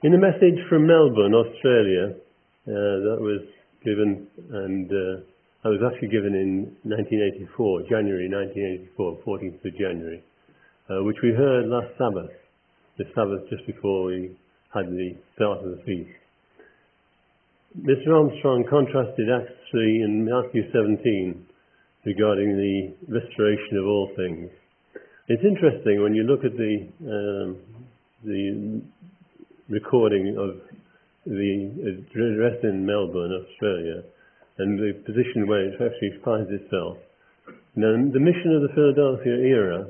In a message from Melbourne, Australia, that was given, and that was actually given in 1984, January 1984, 14th of January, which we heard last Sabbath, the Sabbath just before we had the start of the feast. Mr. Armstrong contrasted Acts 3 and Matthew 17 regarding the restoration of all things. It's interesting when you look at the recording of the address in Melbourne, Australia, and the position where it actually finds itself. Now, the mission of the Philadelphia era,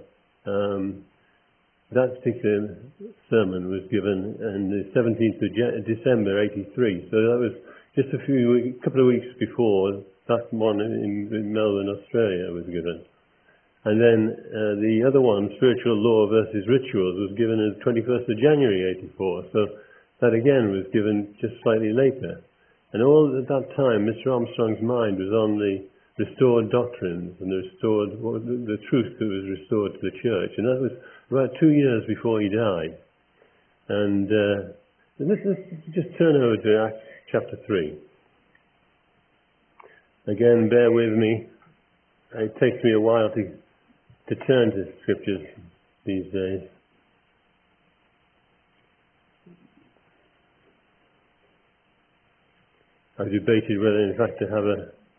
that particular sermon was given on the 17th of December 83, so that was just a couple of weeks before that one in Melbourne, Australia was given. And then the other one, Spiritual Law versus Rituals, was given on the 21st of January 84. So that again was given just slightly later. And all at that time, Mr. Armstrong's mind was on the restored doctrines and the truth that was restored to the church. And that was about 2 years before he died. And let's just turn over to Acts chapter 3. Again, bear with me. It takes me a while to turn to scriptures these days. I've debated whether in fact to have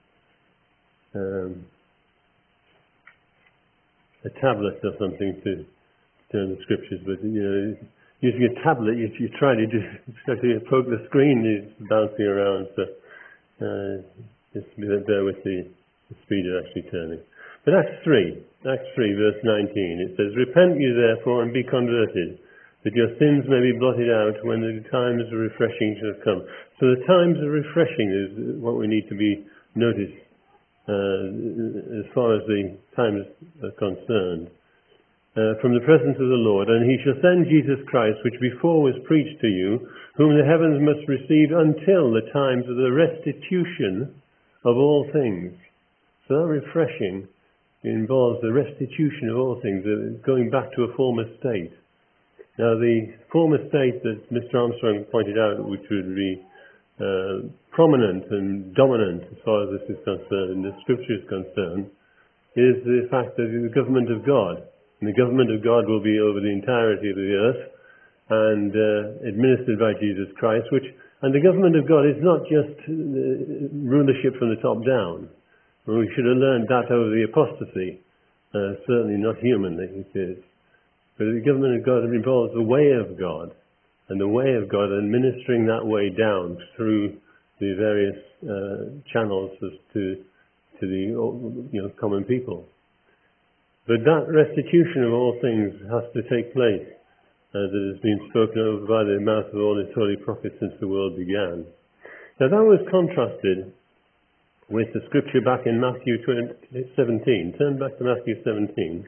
a tablet or something to turn the scriptures, but using a tablet you try to poke the screen, it's bouncing around, so just bear with the speed of actually turning. But Acts 3 verse 19, it says, "Repent you therefore and be converted, that your sins may be blotted out when the times of refreshing shall come." So the times of refreshing is what we need to be noticed as far as the times are concerned. From the presence of the Lord, and he shall send Jesus Christ, which before was preached to you, whom the heavens must receive until the times of the restitution of all things. So that refreshing involves the restitution of all things, going back to a former state. Now, the former state that Mr. Armstrong pointed out, which would be prominent and dominant as far as this is concerned, and the Scripture is concerned, is the fact that the government of God. And the government of God will be over the entirety of the earth and administered by Jesus Christ, and the government of God is not just rulership from the top down. We should have learned that over the apostasy, certainly not humanly it is. But the government of God involves the way of God, and the way of God administering that way down through the various channels to the common people. But that restitution of all things has to take place, that has been spoken over by the mouth of all his holy prophets since the world began. Now that was contrasted with the scripture back in Matthew 17. Turn back to Matthew 17.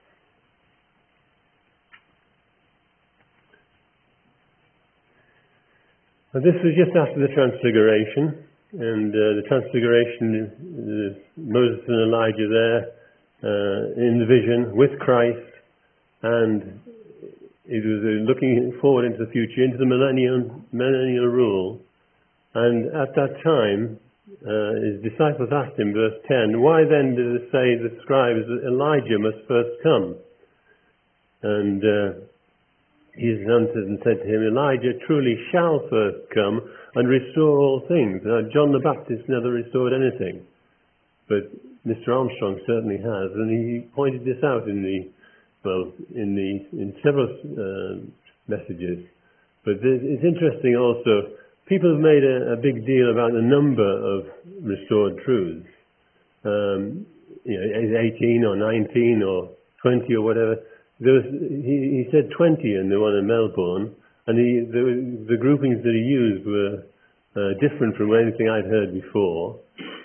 This was just after the Transfiguration, and the Transfiguration, Moses and Elijah there in the vision with Christ, and it was looking forward into the future, into the millennial rule. And at that time, his disciples asked him, verse 10, "Why then do they say the scribes that Elijah must first come?" And he answered and said to him, "Elijah truly shall first come and restore all things." Now, John the Baptist never restored anything, but Mr. Armstrong certainly has, and he pointed this out in several messages. But it's interesting also. People have made a big deal about the number of restored truths. 18 or 19 or 20 or whatever. He said 20 in the one in Melbourne, and the groupings that he used were different from anything I'd heard before.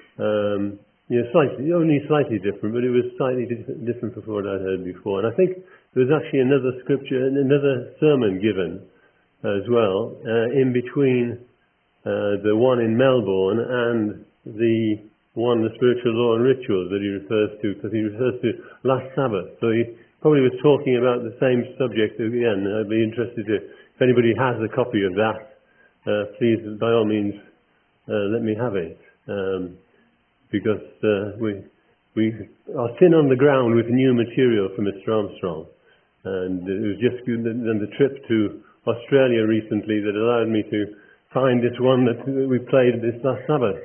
Only slightly different, but it was slightly different from what I'd heard before. And I think there was actually another scripture, another sermon given as well, in between the one in Melbourne and the one, the Spiritual Law and Rituals, that he refers to, because he refers to last Sabbath. So he probably was talking about the same subject again. I'd be interested to If anybody has a copy of that, please, by all means, let me have it. Because we are thin on the ground with new material from Mr. Armstrong. And it was just then the trip to Australia recently that allowed me to find this one that we played this last Sabbath.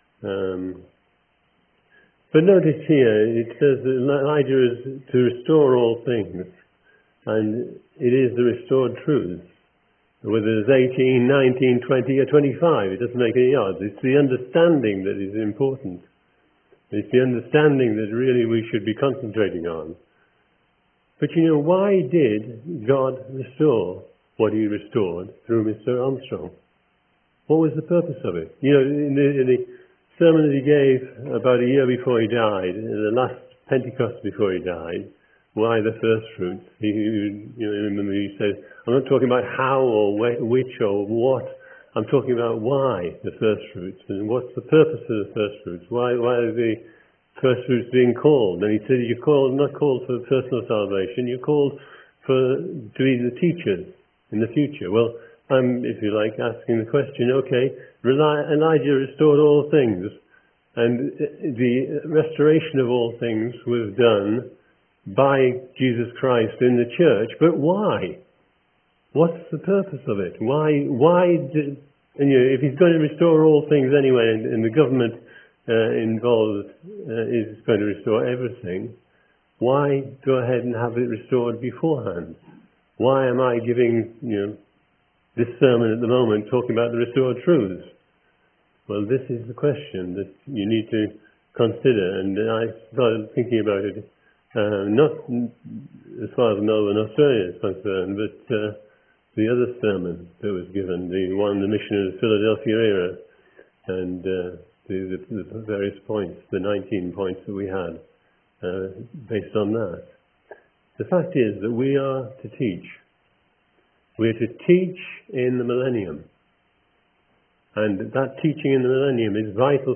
But notice here, it says that Elijah is to restore all things. And it is the restored truths. Whether it's 18, 19, 20 or 25, it doesn't make any odds. It's the understanding that is important. It's the understanding that really we should be concentrating on. But you know, why did God restore what he restored through Mr. Armstrong? What was the purpose of it? You know, in the sermon that he gave about a year before he died, the last Pentecost before he died, why the first fruits? Remember he said, I'm not talking about how or which or what. I'm talking about why the first fruits and what's the purpose of the first fruits. Why are the first fruits being called? And he said, you're not called for personal salvation. You're called to be the teachers in the future. Well, I'm, if you like, asking the question. Okay, Elijah restored all things, and the restoration of all things was done by Jesus Christ in the church, but why? What's the purpose of it? Why did, and if he's going to restore all things anyway, and the government involved is going to restore everything, why go ahead and have it restored beforehand? Why am I giving, this sermon at the moment talking about the restored truths? Well, this is the question that you need to consider, and I started thinking about it. Not as far as Melbourne, Australia is concerned, but the other sermon that was given, the mission of the Philadelphia era, and the various points, the 19 points that we had, based on that. The fact is that we are to teach. We are to teach in the millennium. And that teaching in the millennium is vital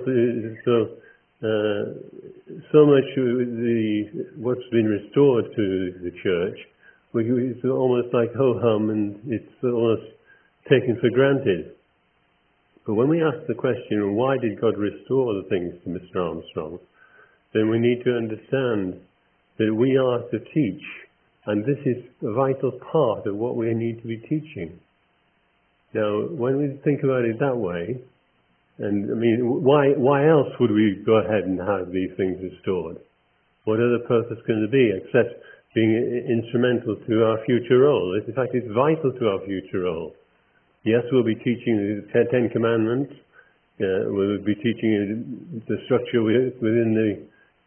so much what's been restored to the church, it's almost like ho-hum, and it's almost taken for granted. But when we ask the question, why did God restore the things to Mr. Armstrong, then we need to understand that we are to teach, and this is a vital part of what we need to be teaching. Now, when we think about it that way, and I mean, why else would we go ahead and have these things restored? What other purpose can there be except being instrumental to our future role? In fact, it's vital to our future role. Yes, we'll be teaching the Ten Commandments. We'll be teaching the structure within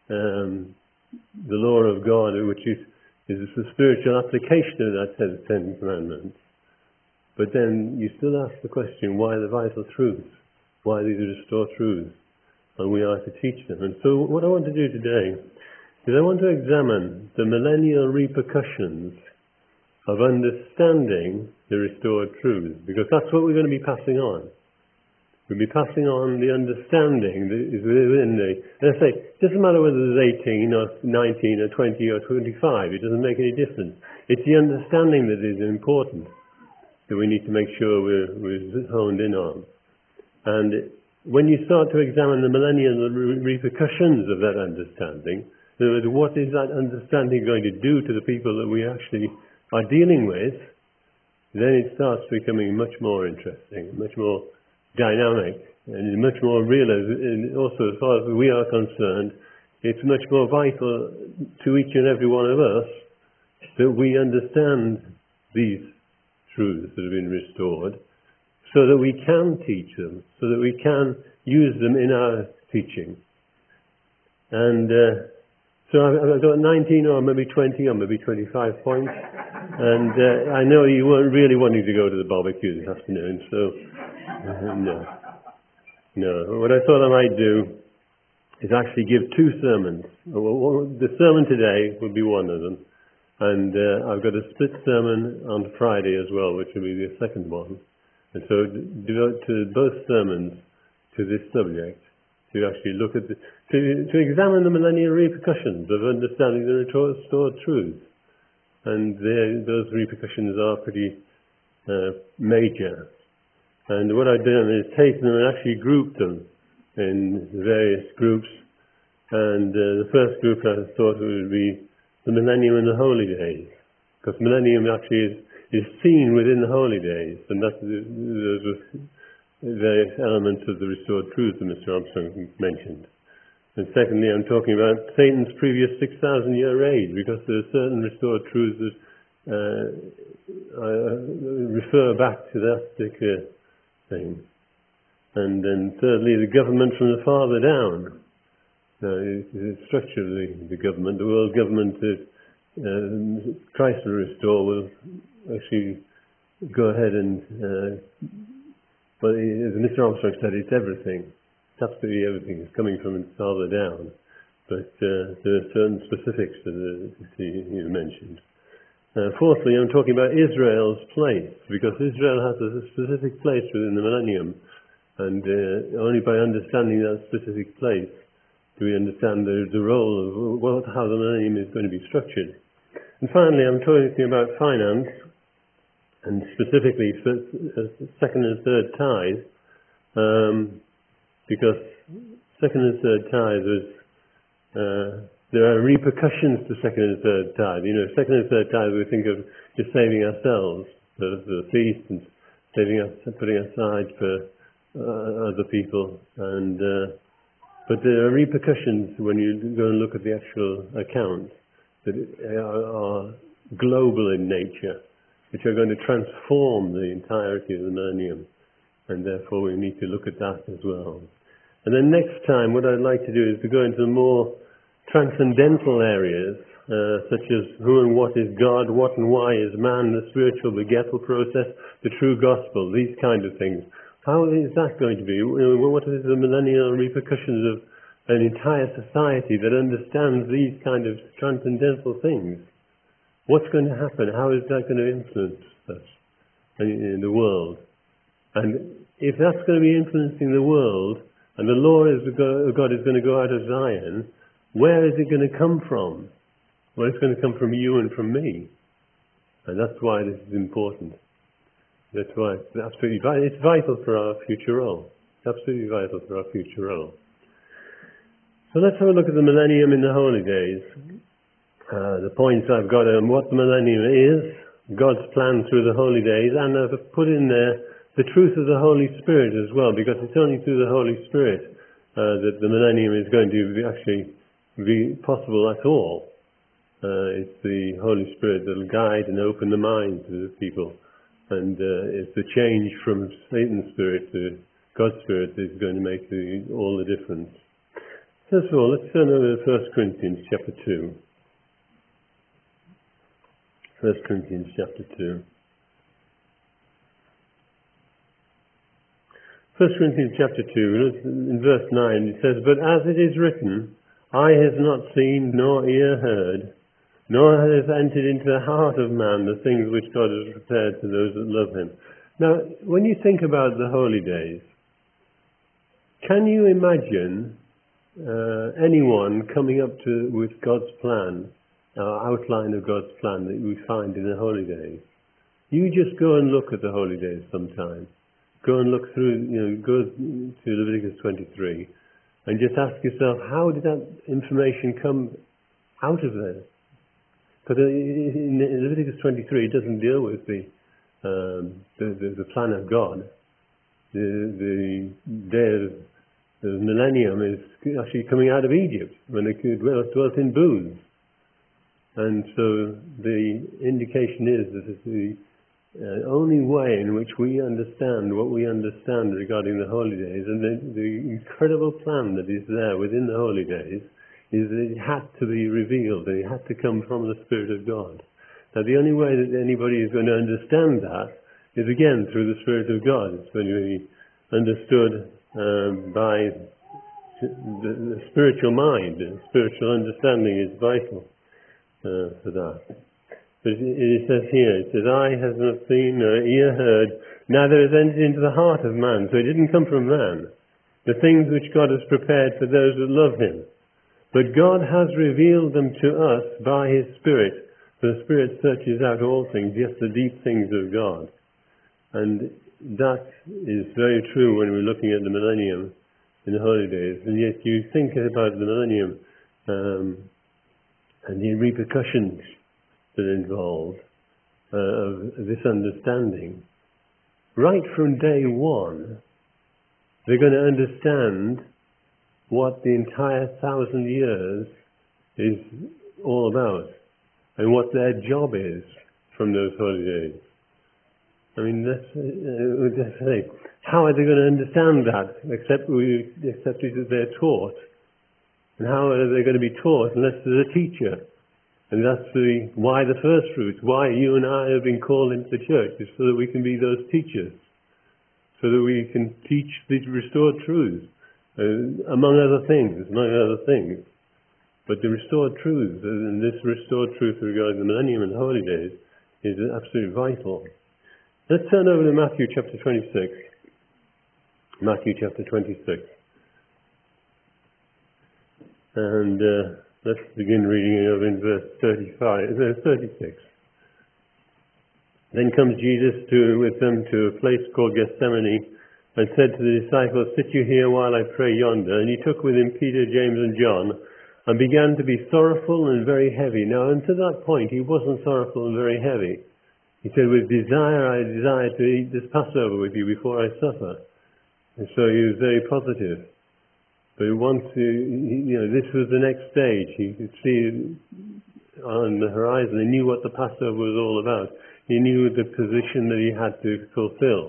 the law of God, which is the spiritual application of that Ten Commandments. But then you still ask the question, why the vital truths? Why these are restored truths? And we are to teach them. And so what I want to do today is I want to examine the millennial repercussions of understanding the restored truths, because that's what we're going to be passing on. We'll be passing on the understanding that is within and I say, it doesn't matter whether there's 18 or 19 or 20 or 25, it doesn't make any difference. It's the understanding that is important, that we need to make sure we're honed in on. And when you start to examine the millennial repercussions of that understanding, in other words, what is that understanding going to do to the people that we actually are dealing with, then it starts becoming much more interesting, much more dynamic, and much more real. And also, as far as we are concerned, it's much more vital to each and every one of us that we understand these truths that have been restored, so that we can teach them, so that we can use them in our teaching. And so I've got 19 or maybe 20 or maybe 25 points. And I know you weren't really wanting to go to the barbecue this afternoon, so no. What I thought I might do is actually give two sermons. The sermon today will be one of them. And I've got a split sermon on Friday as well, which will be the second one. And so devote to both sermons to this subject, to actually look at to examine the millennial repercussions of understanding the restored truths. And those repercussions are pretty major. And what I've done is taken them and actually grouped them in various groups. And the first group I thought would be the millennium and the holy days, because millennium actually is seen within the holy days, and that's those were various elements of the restored truths that Mr. Armstrong mentioned. And secondly, I'm talking about Satan's previous 6,000-year age, because there are certain restored truths that refer back to that particular thing. And then thirdly, the government from the father down. The structure of the government, the world government that Christ will restore, will actually go ahead and, as Mr. Armstrong said, it's everything. It's absolutely everything. It's coming from the father down. But there are certain specifics that he mentioned. Fourthly, I'm talking about Israel's place, because Israel has a specific place within the millennium, and only by understanding that specific place do we understand the role of how the millennium is going to be structured. And finally, I'm talking about finance, and specifically second and third tithe, because second and third tithe there are repercussions to second and third tithe. Second and third tithe we think of just saving ourselves for the feast and putting aside for other people, but there are repercussions when you go and look at the actual accounts that are global in nature, which are going to transform the entirety of the millennium, and therefore we need to look at that as well. And then next time, what I'd like to do is to go into the more transcendental areas, such as who and what is God, what and why is man, the spiritual begettal process, the true gospel, these kind of things. How is that going to be? What is the millennial repercussions of an entire society that understands these kind of transcendental things? What's going to happen? How is that going to influence us in the world? And if that's going to be influencing the world, and the law of God is going to go out of Zion, where is it going to come from? Well, it's going to come from you and from me. And that's why this is important. That's why it's absolutely vital. It's vital for our future role. It's absolutely vital for our future role. So let's have a look at the millennium in the holy days. The points I've got on what the millennium is, God's plan through the holy days, and I've put in there the truth of the Holy Spirit as well, because it's only through the Holy Spirit that the millennium is going to actually be possible at all. It's the Holy Spirit that will guide and open the minds of the people. And it's the change from Satan's spirit to God's spirit that is going to make all the difference. First of all, let's turn over to 1 Corinthians chapter 2. 1 Corinthians chapter 2. 1 Corinthians chapter 2, in verse 9, it says, "But as it is written, eye has not seen, nor ear heard, nor has entered into the heart of man the things which God has prepared to those that love him." Now, when you think about the holy days, can you imagine anyone coming up with God's plan, outline of God's plan that we find in the holy days? You just go and look at the holy days sometime. Go and look through, go to Leviticus 23 and just ask yourself, how did that information come out of there? Because in Leviticus 23, it doesn't deal with the plan of God. The day of the millennium is actually coming out of Egypt, when they dwelt in booths. And so the indication is that it's the only way in which we understand what we understand regarding the holy days, and the incredible plan that is there within the holy days, is that it had to be revealed, and it had to come from the Spirit of God. Now, the only way that anybody is going to understand that is, again, through the Spirit of God. It's going to be understood by the spiritual mind. Spiritual understanding is vital for that. But it says here, it says, "Eye has not seen, nor ear heard, neither has entered into the heart of man." So it didn't come from man. The things which God has prepared for those that love him. But God has revealed them to us by his Spirit. For the Spirit searches out all things, yes, the deep things of God. And that is very true when we're looking at the millennium in the holy days. And yet you think about the millennium and the repercussions that are involved of this understanding. Right from day one, they're going to understand what the entire 1,000 years is all about and what their job is from those holy days. I mean, let's say, how are they going to understand that except that they're taught? And how are they going to be taught unless there's a teacher? And that's why the first fruits, why you and I have been called into the church, is so that we can be those teachers, so that we can teach these restored truths, among other things. But the restored truths, and this restored truth regarding the millennium and the holy days, is absolutely vital. Let's turn over to Matthew chapter 26. Matthew chapter 26. And let's begin reading in verse 36. Then comes Jesus with them to a place called Gethsemane, and said to the disciples, "Sit you here while I pray yonder." And he took with him Peter, James and John, and began to be sorrowful and very heavy. Now, unto that point, he wasn't sorrowful and very heavy. He said, "With desire, I desire to eat this Passover with you before I suffer." And so he was very positive. But once, this was the next stage. He could see on the horizon. He knew what the Passover was all about. He knew the position that he had to fulfill.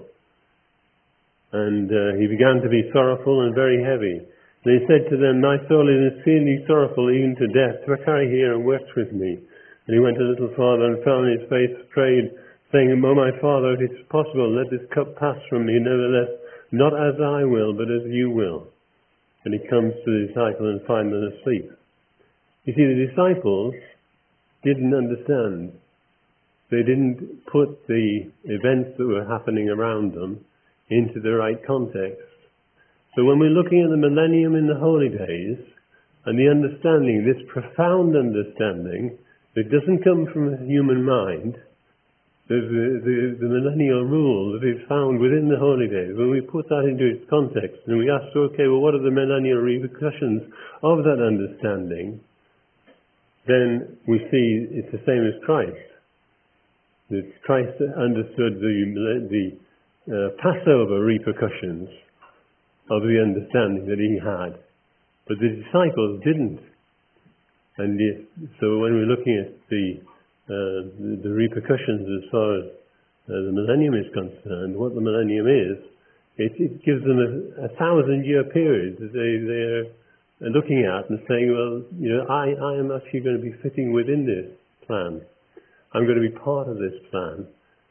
And he began to be sorrowful and very heavy. And he said to them, "My soul is exceedingly sorrowful, even to death. Tarry here and watch with me." And he went a little farther and fell on his face, prayed, saying, "O my Father, if it is possible, let this cup pass from me. Nevertheless, not as I will, but as you will." And he comes to the disciples and finds them asleep. You see, the disciples didn't understand. They didn't put the events that were happening around them into the right context. So when we're looking at the millennium in the holy days, and the understanding, this profound understanding, that doesn't come from a human mind, the millennial rule that is found within the holy days, when we put that into its context, and we ask, okay, well, what are the millennial repercussions of that understanding? Then we see it's the same as Christ. That Christ understood the Passover repercussions of the understanding that he had, but the disciples didn't. And so when we're looking at the repercussions as far as the millennium is concerned, what the millennium is, it gives them a 1,000-year period that they're looking at and saying, well, I am actually going to be fitting within this plan. I'm going to be part of this plan.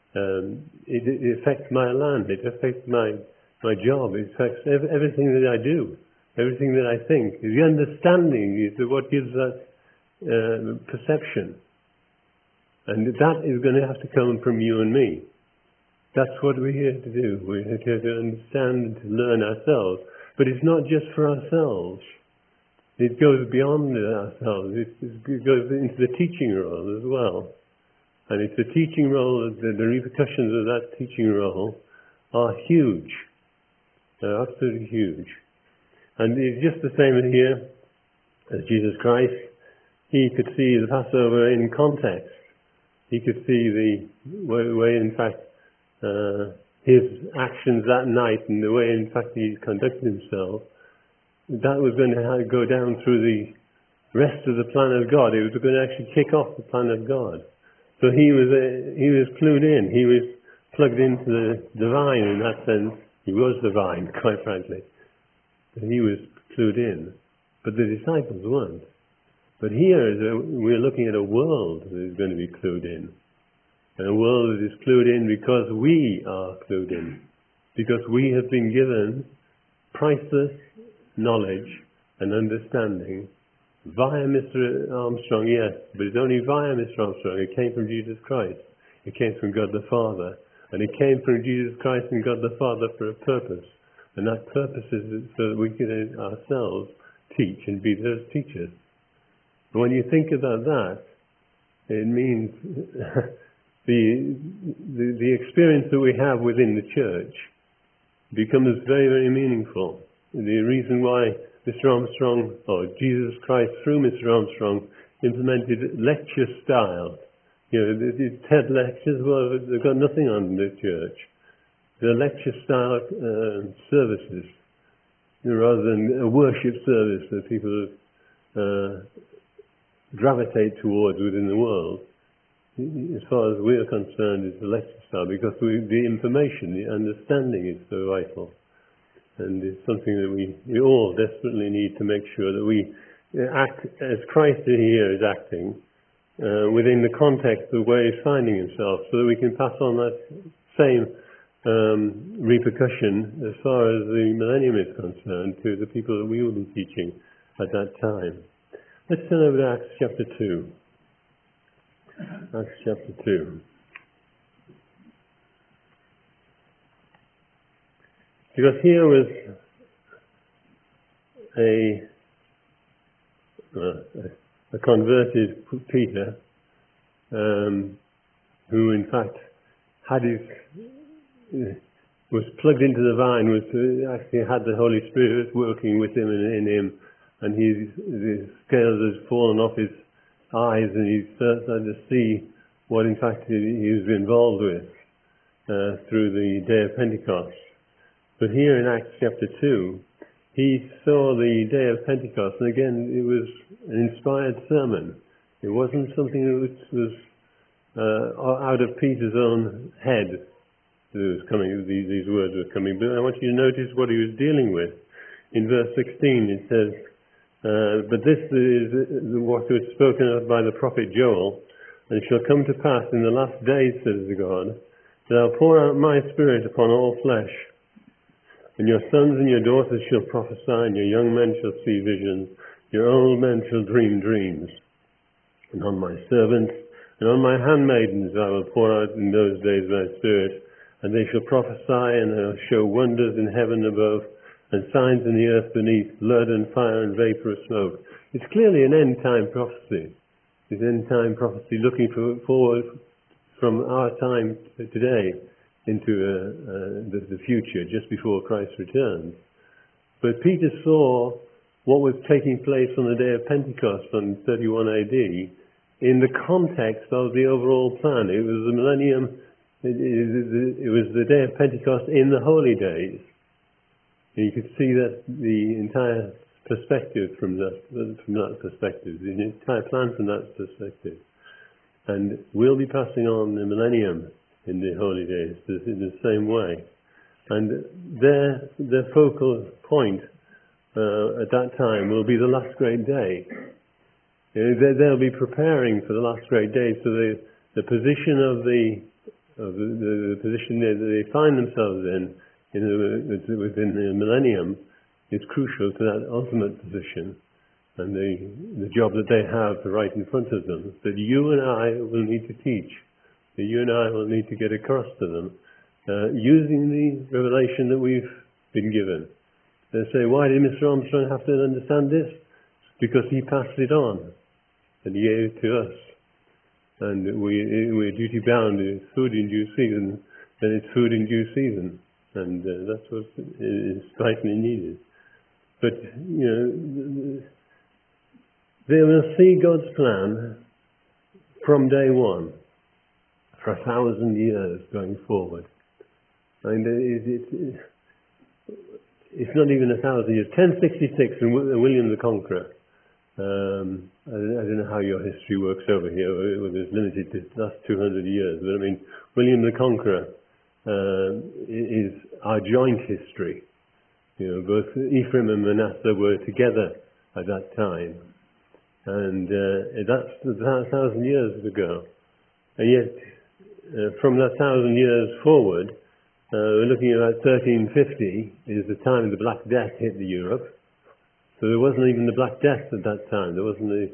It affects my land. It affects my job. It affects everything that I do, everything that I think. The understanding is what gives that perception. And that is going to have to come from you and me. That's what we're here to do. We're here to understand and to learn ourselves. But it's not just for ourselves. It goes beyond ourselves. It goes into the teaching role as well. And it's the teaching role, the repercussions of that teaching role are huge. They're absolutely huge. And it's just the same here as Jesus Christ. He could see the Passover in context. He could see the way in fact, his actions that night and the way, in fact, he conducted himself, that was going to go down through the rest of the plan of God. It was going to actually kick off the plan of God. So he was clued in. He was plugged into the divine in that sense. He was divine, quite frankly. But he was clued in. But the disciples weren't. But here we're looking at a world that is going to be clued in. And a world that is clued in because we are clued in. Because we have been given priceless knowledge and understanding via Mr. Armstrong, yes, but it's only via Mr. Armstrong. It came from Jesus Christ. It came from God the Father. And it came from Jesus Christ and God the Father for a purpose. And that purpose is so that we can ourselves teach and be those teachers. When you think about that, it means the experience that we have within the church becomes very, very meaningful. The reason why Mr. Armstrong, or Jesus Christ through Mr. Armstrong, implemented lecture style. The TED lectures, well, they've got nothing on the church. They're lecture style services, rather than a worship service that people gravitate towards within the world. As far as we're concerned, it's a lecture style, because the information, the understanding is so vital. And it's something that we all desperately need to make sure that we act as Christ here is acting, within the context of where he's finding himself, so that we can pass on that same repercussion as far as the millennium is concerned to the people that we will be teaching at that time. Let's turn over to Acts chapter 2. Acts chapter 2. Because here was a converted Peter, who in fact was plugged into the vine, actually had the Holy Spirit working with him and in him, and the scales had fallen off his eyes, and he started to see what in fact he was involved with through the day of Pentecost. But here in Acts chapter 2, he saw the day of Pentecost, and again it was an inspired sermon. It wasn't something that was out of Peter's own head that was coming, these words were coming. But I want you to notice what he was dealing with. In verse 16 it says, but this is what was spoken of by the prophet Joel, and it shall come to pass in the last days, says God, that I'll pour out my spirit upon all flesh. And your sons and your daughters shall prophesy, and your young men shall see visions, your old men shall dream dreams. And on my servants and on my handmaidens I will pour out in those days my spirit, and they shall prophesy, and they'll show wonders in heaven above, and signs in the earth beneath, blood and fire and vapor of smoke. It's clearly an end-time prophecy. It's an end-time prophecy looking forward from our time today into the future, just before Christ returns. But Peter saw what was taking place on the day of Pentecost on 31 AD in the context of the overall plan. It was the millennium, it was the day of Pentecost in the holy days. And you could see that the entire perspective from that perspective, the entire plan from that perspective. And we'll be passing on the millennium in the holy days in the same way. And their focal point at that time will be the last great day. They'll be preparing for the last great day, so the position of the position that they find themselves within the millennium is crucial to that ultimate position, and the job that they have right in front of them, that you and I will need to teach, that you and I will need to get across to them, using the revelation that we've been given. They say, why did Mr. Armstrong have to understand this? Because he passed it on, and he gave it to us. And we're duty bound. It's food in due season, then it's food in due season. And that's what is vitally needed. But, they will see God's plan from day one, for 1,000 years going forward. I mean, it's not even 1,000 years. 1066 and William the Conqueror. I don't know how your history works over here. It's limited to the last 200 years. But I mean, William the Conqueror is our joint history. Both Ephraim and Manasseh were together at that time. And that's 1,000 years ago. And yet, from that 1,000 years forward, we're looking at about 1350 is the time the Black Death hit Europe. So there wasn't even the Black Death at that time. There wasn't the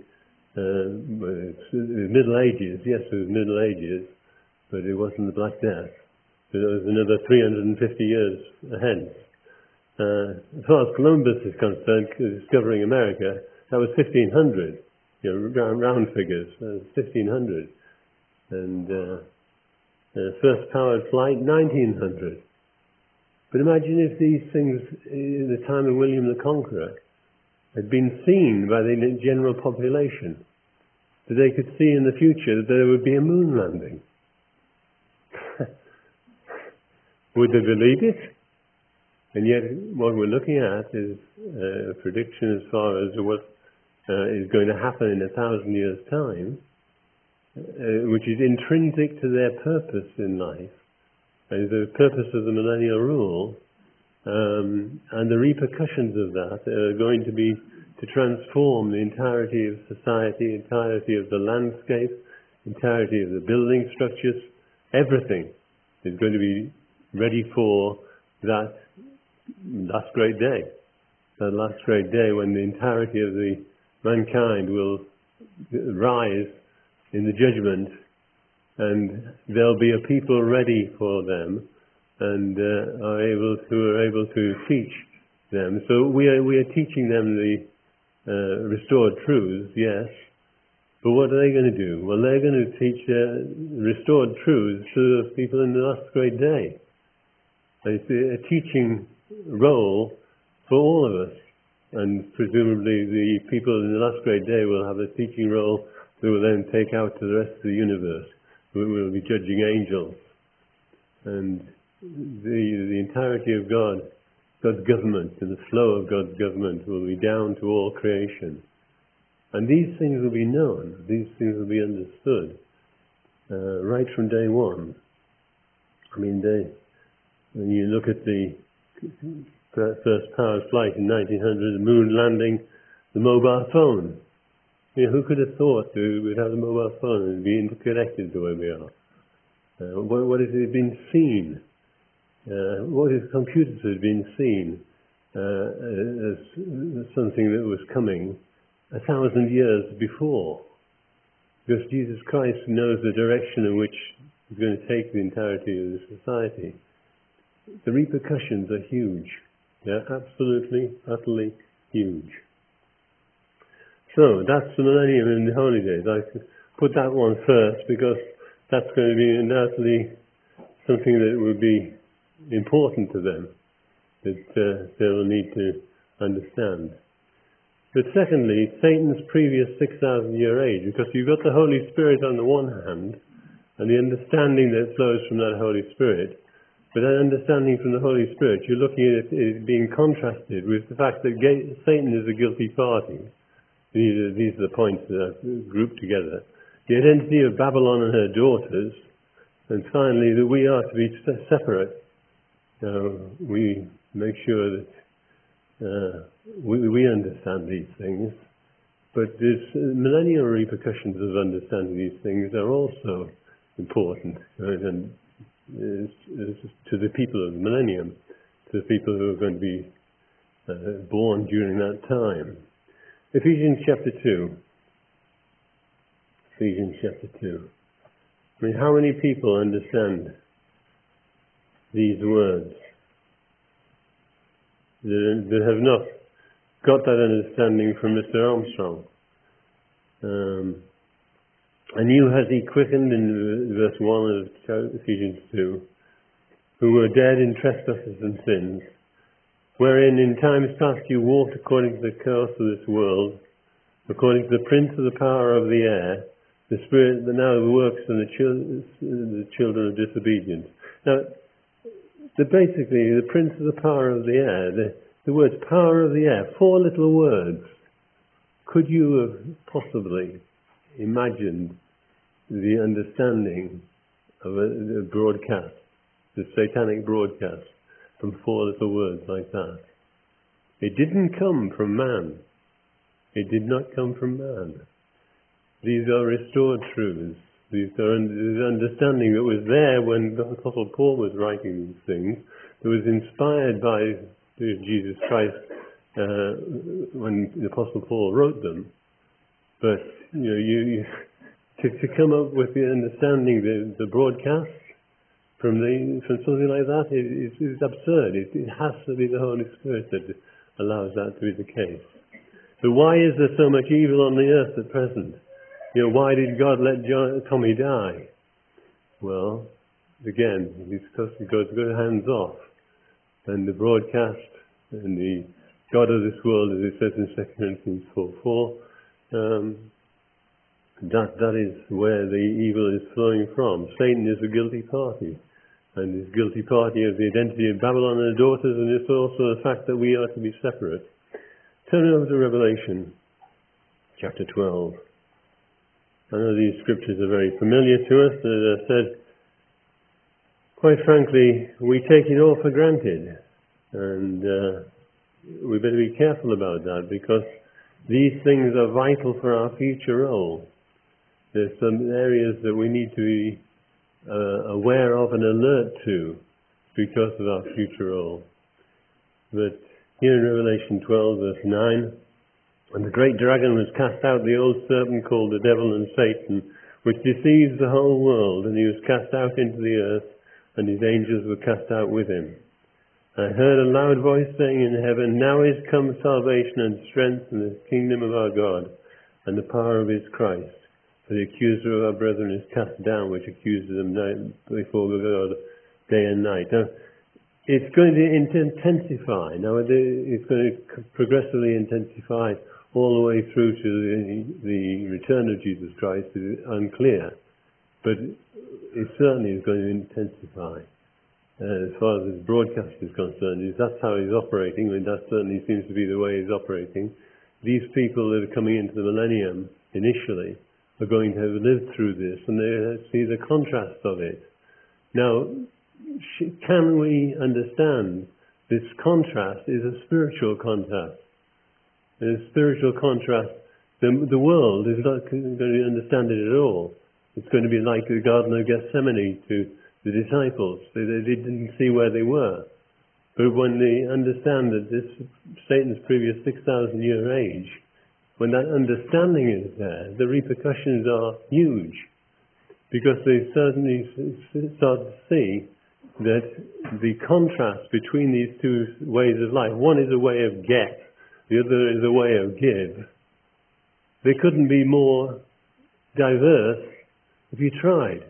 Middle Ages. Yes, it was Middle Ages, but it wasn't the Black Death. So there was another 350 years ahead. As far as Columbus is concerned, discovering America, that was 1500. Round figures, 1500. And First powered flight, 1900. But imagine if these things, in the time of William the Conqueror, had been seen by the general population, that they could see in the future that there would be a moon landing. Would they believe it? And yet what we're looking at is a prediction as far as what is going to happen in 1,000 years' time, which is intrinsic to their purpose in life, and the purpose of the millennial rule, and the repercussions of that are going to be to transform the entirety of society, entirety of the landscape, entirety of the building structures. Everything is going to be ready for that last great day. That last great day when the entirety of the mankind will rise in the judgment, and there'll be a people ready for them, and who are able to teach them. So we are teaching them the restored truths, yes, but what are they going to do? Well, they're going to teach restored truths to the people in the last great day. And it's a teaching role for all of us, and presumably the people in the last great day will have a teaching role that will then take out to the rest of the universe. We will be judging angels, and the entirety of God's government, and the flow of God's government will be down to all creation. And these things will be known, these things will be understood right from day one. I mean, when you look at the first powered flight in 1900, the moon landing, the mobile phone. You know, who could have thought we'd have a mobile phone and be interconnected the way we are? What has been seen? What if computers had been seen as something that was coming 1,000 years before? Because Jesus Christ knows the direction in which he's going to take the entirety of the society. The repercussions are huge. They're absolutely, utterly huge. So, that's the millennium in the holy days. I put that one first because that's going to be undoubtedly something that will be important to them, that they will need to understand. But secondly, Satan's previous 6,000-year age, because you've got the Holy Spirit on the one hand, and the understanding that flows from that Holy Spirit. But that understanding from the Holy Spirit, you're looking at it being contrasted with the fact that Satan is a guilty party. These are the points that I've grouped together. The identity of Babylon and her daughters, and finally that we are to be separate. We make sure that we understand these things, but there's millennial repercussions of understanding these things are also important, and to the people of the millennium, to the people who are going to be born during that time. Ephesians chapter 2. Ephesians chapter 2. I mean, how many people understand these words that have not got that understanding from Mr. Armstrong? And you has he quickened, in verse 1 of Ephesians 2, who were dead in trespasses and sins, wherein in times past you walked according to the course of this world, according to the prince of the power of the air, the spirit that now works in the children of disobedience. Now, basically, the prince of the power of the air, the words power of the air, 4 little words. Could you have possibly imagined the understanding of a broadcast, the satanic broadcast, from 4 little words like that? It didn't come from man. It did not come from man. These are restored truths. These are the understanding that was there when the Apostle Paul was writing these things, that was inspired by Jesus Christ when the Apostle Paul wrote them. But to come up with the understanding, the broadcast from something like that is absurd. It has to be the Holy Spirit that allows that to be the case. But why is there so much evil on the earth at present? Why did God let Tommy die? Well, again, he's got to go hands off. And the broadcast and the God of this world, as it says in 2 Corinthians 4:4, that is where the evil is flowing from. Satan is a guilty party. And this guilty party of the identity of Babylon and her daughters, and it's also the fact that we are to be separate. Turn over to Revelation chapter 12. I know these scriptures are very familiar to us. As I said, quite frankly, we take it all for granted. And we better be careful about that, because these things are vital for our future role. There's some areas that we need to be aware of and alert to because of our future role. But here in Revelation 12 verse 9, and the great dragon was cast out, the old serpent called the devil and Satan, which deceives the whole world, and he was cast out into the earth, and his angels were cast out with him. I heard a loud voice saying in heaven, now is come salvation and strength and the kingdom of our God and the power of his Christ. For the accuser of our brethren is cast down, which accuses them before God day and night. Now, it's going to intensify. Now, it's going to progressively intensify all the way through to the return of Jesus Christ. It's unclear, but it certainly is going to intensify. As far as his broadcast is concerned, that's how he's operating, and that certainly seems to be the way he's operating. These people that are coming into the millennium initially are going to have lived through this, and they see the contrast of it. Now, can we understand this contrast is a spiritual contrast? A spiritual contrast. The world is not going to understand it at all. It's going to be like the Garden of Gethsemane to the disciples. They didn't see where they were. But when they understand that this Satan's previous 6,000 year age, when that understanding is there, the repercussions are huge. Because they certainly start to see that the contrast between these two ways of life, one is a way of get, the other is a way of give. They couldn't be more diverse if you tried.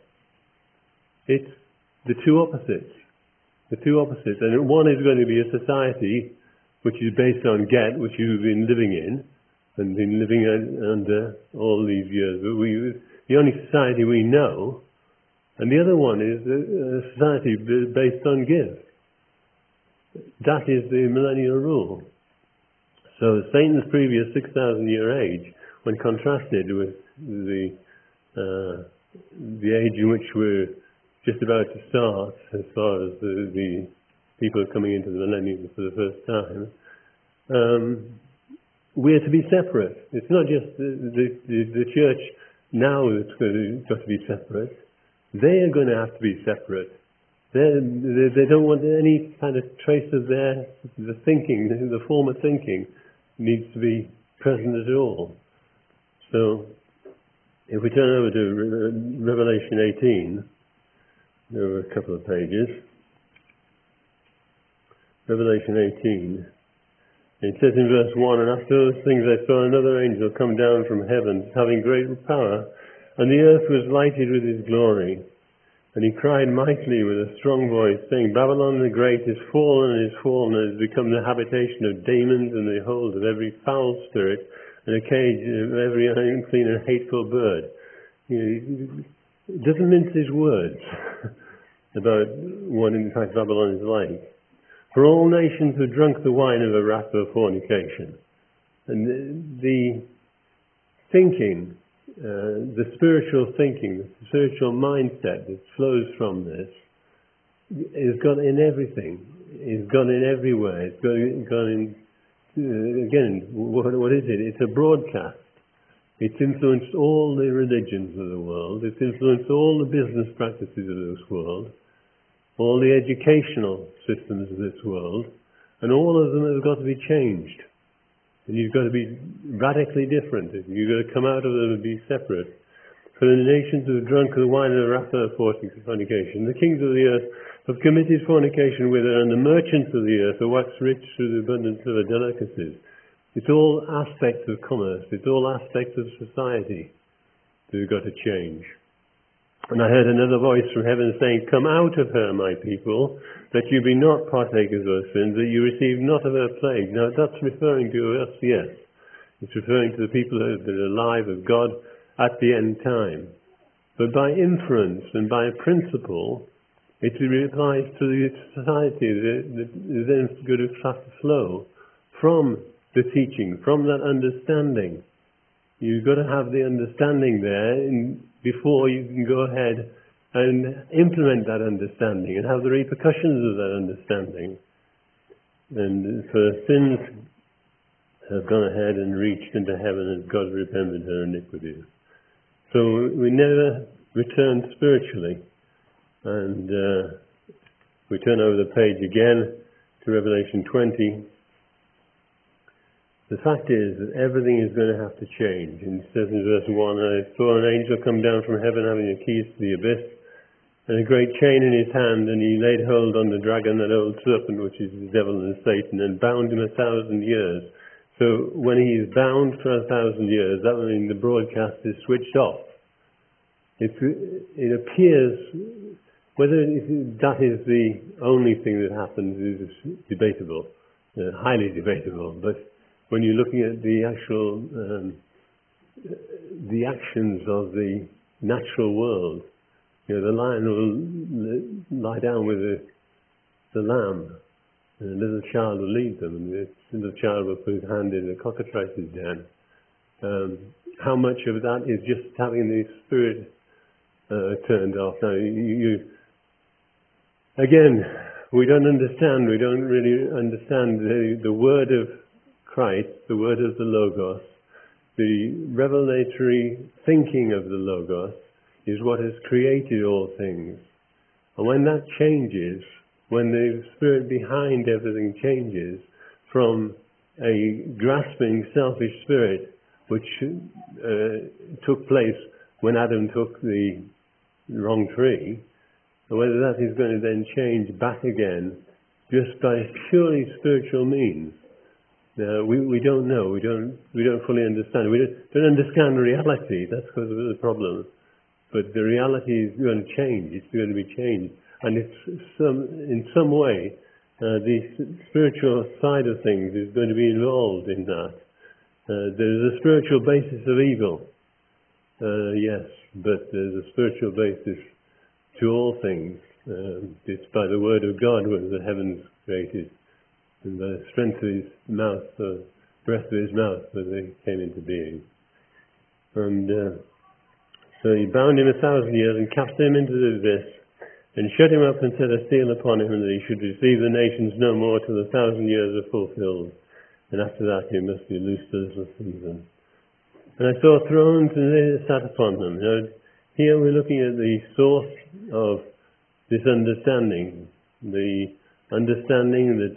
It's the two opposites. The two opposites. And one is going to be a society which is based on get, which you've been living in, and been living under all these years. The only society we know, and the other one is a society based on give. That is the millennial rule. So Satan's previous 6,000 year age, when contrasted with the age in which we're just about to start, as far as the people coming into the millennium for the first time, we're to be separate. It's not just the church now that's got to be separate. They are going to have to be separate. They don't want any kind of trace of the thinking, the former thinking needs to be present at all. So, if we turn over to Revelation 18, over a couple of pages, Revelation 18, it says in verse 1, and after those things I saw another angel come down from heaven, having great power, and the earth was lighted with his glory. And he cried mightily with a strong voice, saying, Babylon the Great is fallen, and has become the habitation of demons, and the hold of every foul spirit, and a cage of every unclean and hateful bird. He doesn't mince his words about what in fact Babylon is like. For all nations have drunk the wine of the wrath of fornication. And the thinking, the spiritual thinking, the spiritual mindset that flows from this is gone in everything. It's gone in everywhere. It's gone in, again, what is it? It's a broadcast. It's influenced all the religions of the world. It's influenced all the business practices of this world, all the educational systems of this world, and all of them have got to be changed. And you've got to be radically different. You've got to come out of them and be separate. For the nations who have drunk the wine of the wrath of fornication, the kings of the earth have committed fornication with her, and the merchants of the earth have waxed rich through the abundance of her delicacies. It's all aspects of commerce. It's all aspects of society that have got to change. And I heard another voice from heaven saying, "Come out of her, my people, that you be not partakers of her sins, that you receive not of her plague." Now that's referring to us, yes. It's referring to the people that are alive of God at the end time. But by inference and by principle, it applies to the society that is then going to have to flow from the teaching, from that understanding. You've got to have the understanding there before you can go ahead and implement that understanding and have the repercussions of that understanding. And for sins have gone ahead and reached into heaven, and God remembered her iniquities. So we never return spiritually. And we turn over the page again to Revelation 20. The fact is that everything is going to have to change. And it says in verse 1, "I saw an angel come down from heaven having the keys to the abyss, and a great chain in his hand, and he laid hold on the dragon, that old serpent, which is the devil and Satan, and bound him 1,000 years. So when he is bound for 1,000 years, that would mean the broadcast is switched off. It appears, whether that is the only thing that happens is debatable, highly debatable. But when you're looking at the actual, the actions of the natural world, the lion will lie down with the lamb, and a little child will lead them, and the little child will put his hand in the cockatrice's den. How much of that is just having the spirit turned off? Now, again, we don't really understand the word of Christ, the word of the Logos. The revelatory thinking of the Logos is what has created all things. And when that changes, when the spirit behind everything changes from a grasping, selfish spirit, which took place when Adam took the wrong tree, and whether that is going to then change back again just by purely spiritual means, we don't know. We don't fully understand. We don't understand reality. That's because of the problem. But the reality is going to change. It's going to be changed, and in some way, the spiritual side of things is going to be involved in that. There's a spiritual basis of evil, yes, but there's a spiritual basis to all things. It's by the word of God when the heavens created, and by the strength of his mouth, the breath of his mouth, when they came into being. And so he bound him 1,000 years and cast him into the abyss, and shut him up and set a seal upon him, and that he should receive the nations no more till 1,000 years are fulfilled. And after that he must be loosed as a season. And I saw thrones, and they sat upon them. Now, here we're looking at the source of this understanding, the understanding that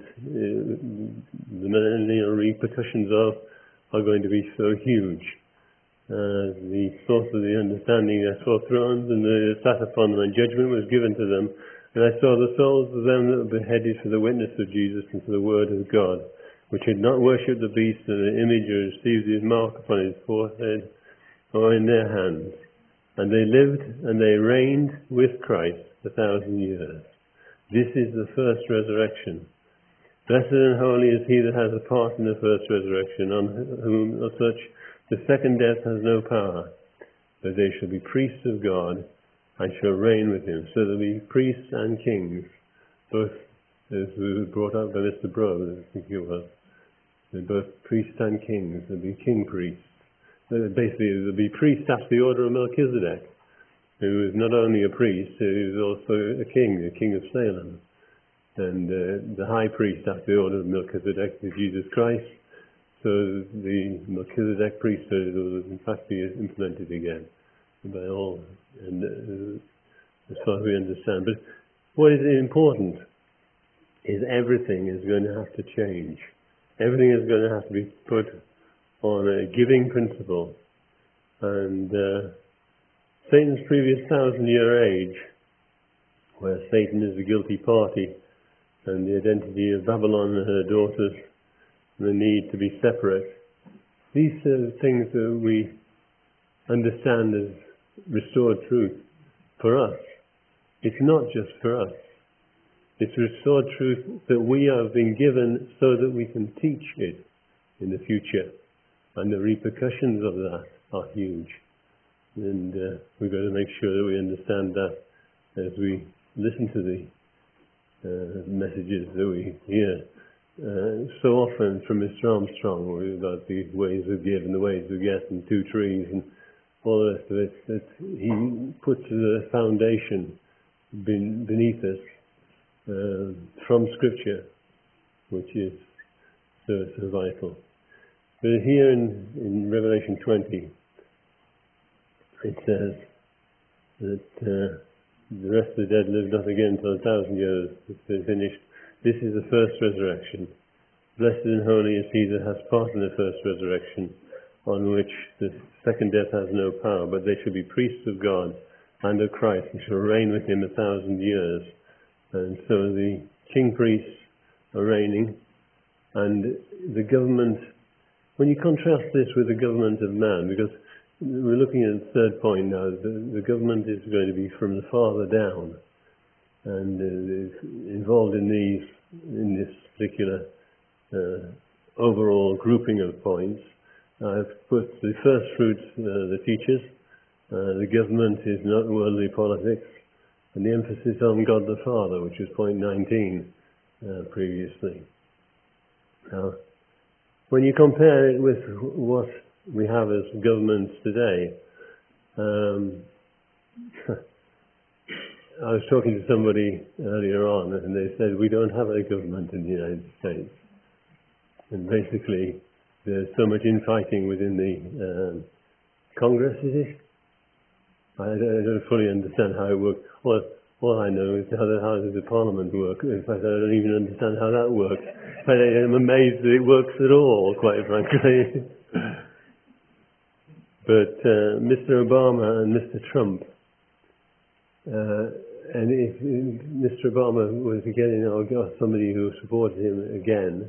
the millennial repercussions of are going to be so huge. The source of the understanding, I saw thrones, and they sat upon them, and judgment was given to them. And I saw the souls of them that were beheaded for the witness of Jesus and for the word of God, which had not worshipped the beast and the image, or received his mark upon his forehead or in their hands. And they lived and they reigned with Christ 1,000 years. This is the first resurrection. Blessed and holy is he that has a part in the first resurrection, on whom of such the second death has no power. But they shall be priests of God, and shall reign with him. So they'll be priests and kings, both as was brought up by Mr. Bro, I think it was. They're both priests and kings. They'll be king priests. Basically, they'll be priests after the order of Melchizedek, who was not only a priest, he was also a king, the king of Salem. And the high priest after the order of Melchizedek is Jesus Christ. So the Melchizedek priesthood will in fact be implemented again by all, and as far as we understand. But what is important is everything is going to have to change. Everything is going to have to be put on a giving principle. And Satan's previous 1,000-year age, where Satan is the guilty party, and the identity of Babylon and her daughters, and the need to be separate, these are things that we understand as restored truth. for us. It's not just for us. It's restored truth that we have been given so that we can teach it in the future. And the repercussions of that are huge. And we've got to make sure that we understand that as we listen to the messages that we hear so often from Mr. Armstrong about the ways of give and the ways of get and two trees and all the rest of it, that he puts the foundation beneath us from Scripture, which is so vital. But here in Revelation 20, it says that the rest of the dead live not again until 1,000 years is finished. This is the first resurrection. Blessed and holy is he that has part in the first resurrection, on which the second death has no power, but they shall be priests of God and of Christ, and shall reign with him 1,000 years. And so the king priests are reigning, and the government, when you contrast this with the government of man, because we're looking at the third point now, the government is going to be from the father down, and is involved in this particular overall grouping of points. I've put the first fruits, the teachers, the government is not worldly politics, and the emphasis on God the Father, which was point 19 previously. Now, when you compare it with what we have as governments today, I was talking to somebody earlier on, and they said we don't have a government in the United States. And basically, there's so much infighting within the Congress, is it? I don't fully understand how it works. All I know is how the Houses of Parliament work. In fact, I don't even understand how that works. But I'm amazed that it works at all, quite frankly. But Mr. Obama and Mr. Trump, and if Mr. Obama was getting somebody who supported him again,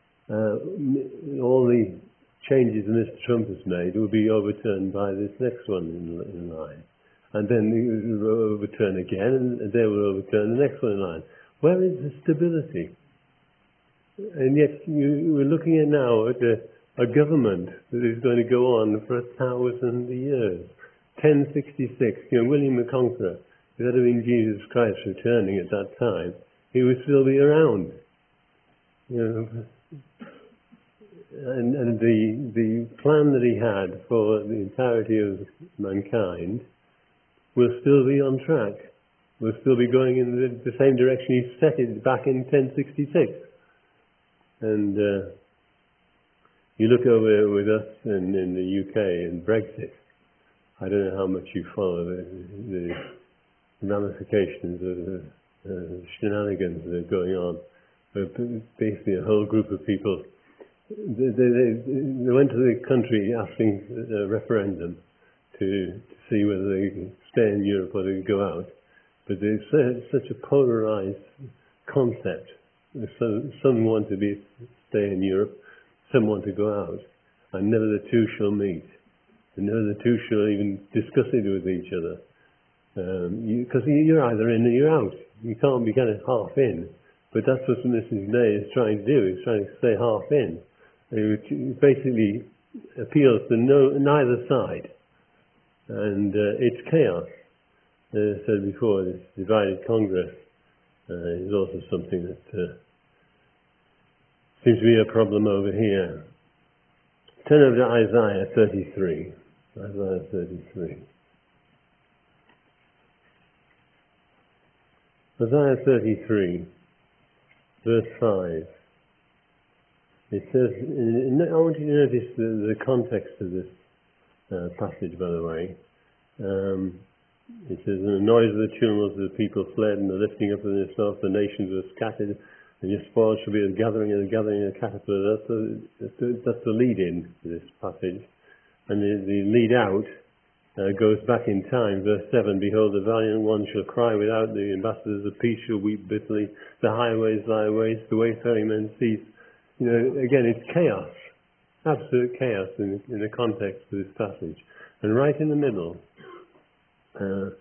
all the changes that Mr. Trump has made will be overturned by this next one in line. And then he will overturn again, and they will overturn the next one in line. Where is the stability? And yet we're looking at now at a government that is going to go on for 1,000 years. 1066, William the Conqueror, if that had been Jesus Christ returning at that time, he would still be around. And the plan that he had for the entirety of mankind will still be on track. We'll still be going in the same direction he set it back in 1066. And you look over with us in the UK and Brexit. I don't know how much you follow the ramifications of the shenanigans that are going on. But basically a whole group of people, they went to the country asking a referendum to see whether they could stay in Europe or they could go out. But there's such a polarized concept. Some want to stay in Europe, some want to go out, and never the two shall meet. And never the two shall even discuss it with each other. Because you're either in or you're out. You can't be kind of half in. But that's what Mrs. Day is trying to do. He's trying to stay half in. It basically appeals to neither side. And it's chaos. As I said before, this divided Congress is also something that seems to be a problem over here. Turn over to Isaiah 33. Isaiah 33. Isaiah 33, verse 5. It says, I want you to notice the context of this passage, by the way. It says, and the noise of the tumult of the people fled, and the lifting up of themselves, the nations were scattered, and your spoil shall be a gathering and a gathering of a caterpillar. That's the lead in to this passage. And the lead out goes back in time, verse 7, behold, the valiant one shall cry without, the ambassadors of peace shall weep bitterly, the highways lie waste, the wayfaring men cease. Again, it's chaos, absolute chaos in the context of this passage. And right in the middle,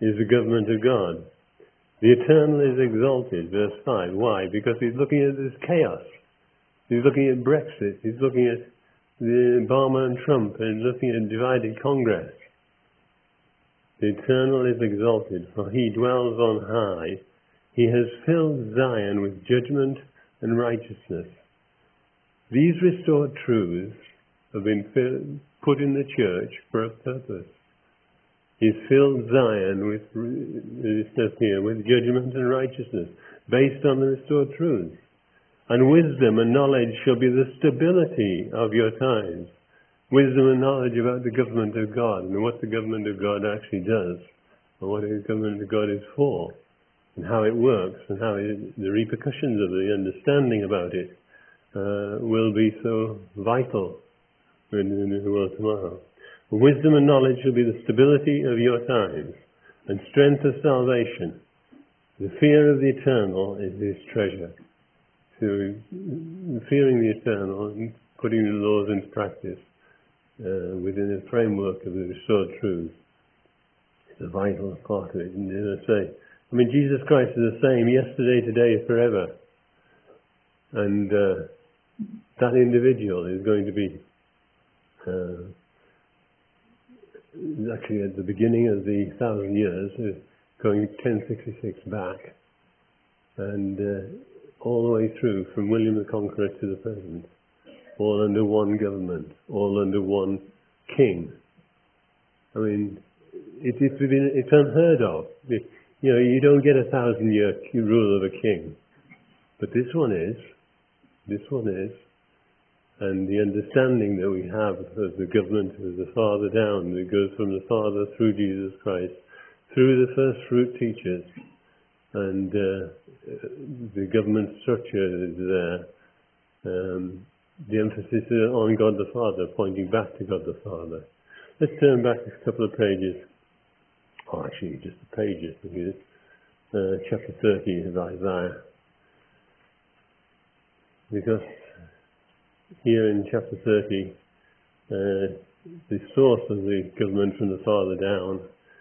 is the government of God. The eternal is exalted, verse 5. Why? Because he's looking at this chaos. He's looking at Brexit. He's looking at the Obama and Trump, and looking at divided Congress. The eternal is exalted, for he dwells on high. He has filled Zion with judgment and righteousness. These restored truths have been put in the church for a purpose. He's filled Zion with, it says here, with judgment and righteousness, based on the restored truths. And wisdom and knowledge shall be the stability of your times. Wisdom and knowledge about the government of God, and what the government of God actually does, and what the government of God is for, and how it works, and how the repercussions of the understanding about it will be so vital in the world tomorrow. Wisdom and knowledge shall be the stability of your times, and strength of salvation. The fear of the eternal is his treasure. So, fearing the eternal and putting the laws into practice within the framework of the restored truth is a vital part of it. And as I say, I mean, Jesus Christ is the same yesterday, today, forever. And that individual is going to be actually at the beginning of the 1,000 years, going 1066 back, and all the way through from William the Conqueror to the present, all under one government, all under one king. I mean, it's unheard of. You know, you don't get 1,000-year rule of a king, but this one is. And the understanding that we have of the government of the Father down, that goes from the Father through Jesus Christ, through the first fruit teachers, and the government structure is there. The emphasis is on God the Father, pointing back to God the Father. Let's turn back a couple of pages. Oh, actually, just the pages. Chapter 30 of Isaiah. Because here in chapter 30, the source of the government from the Father down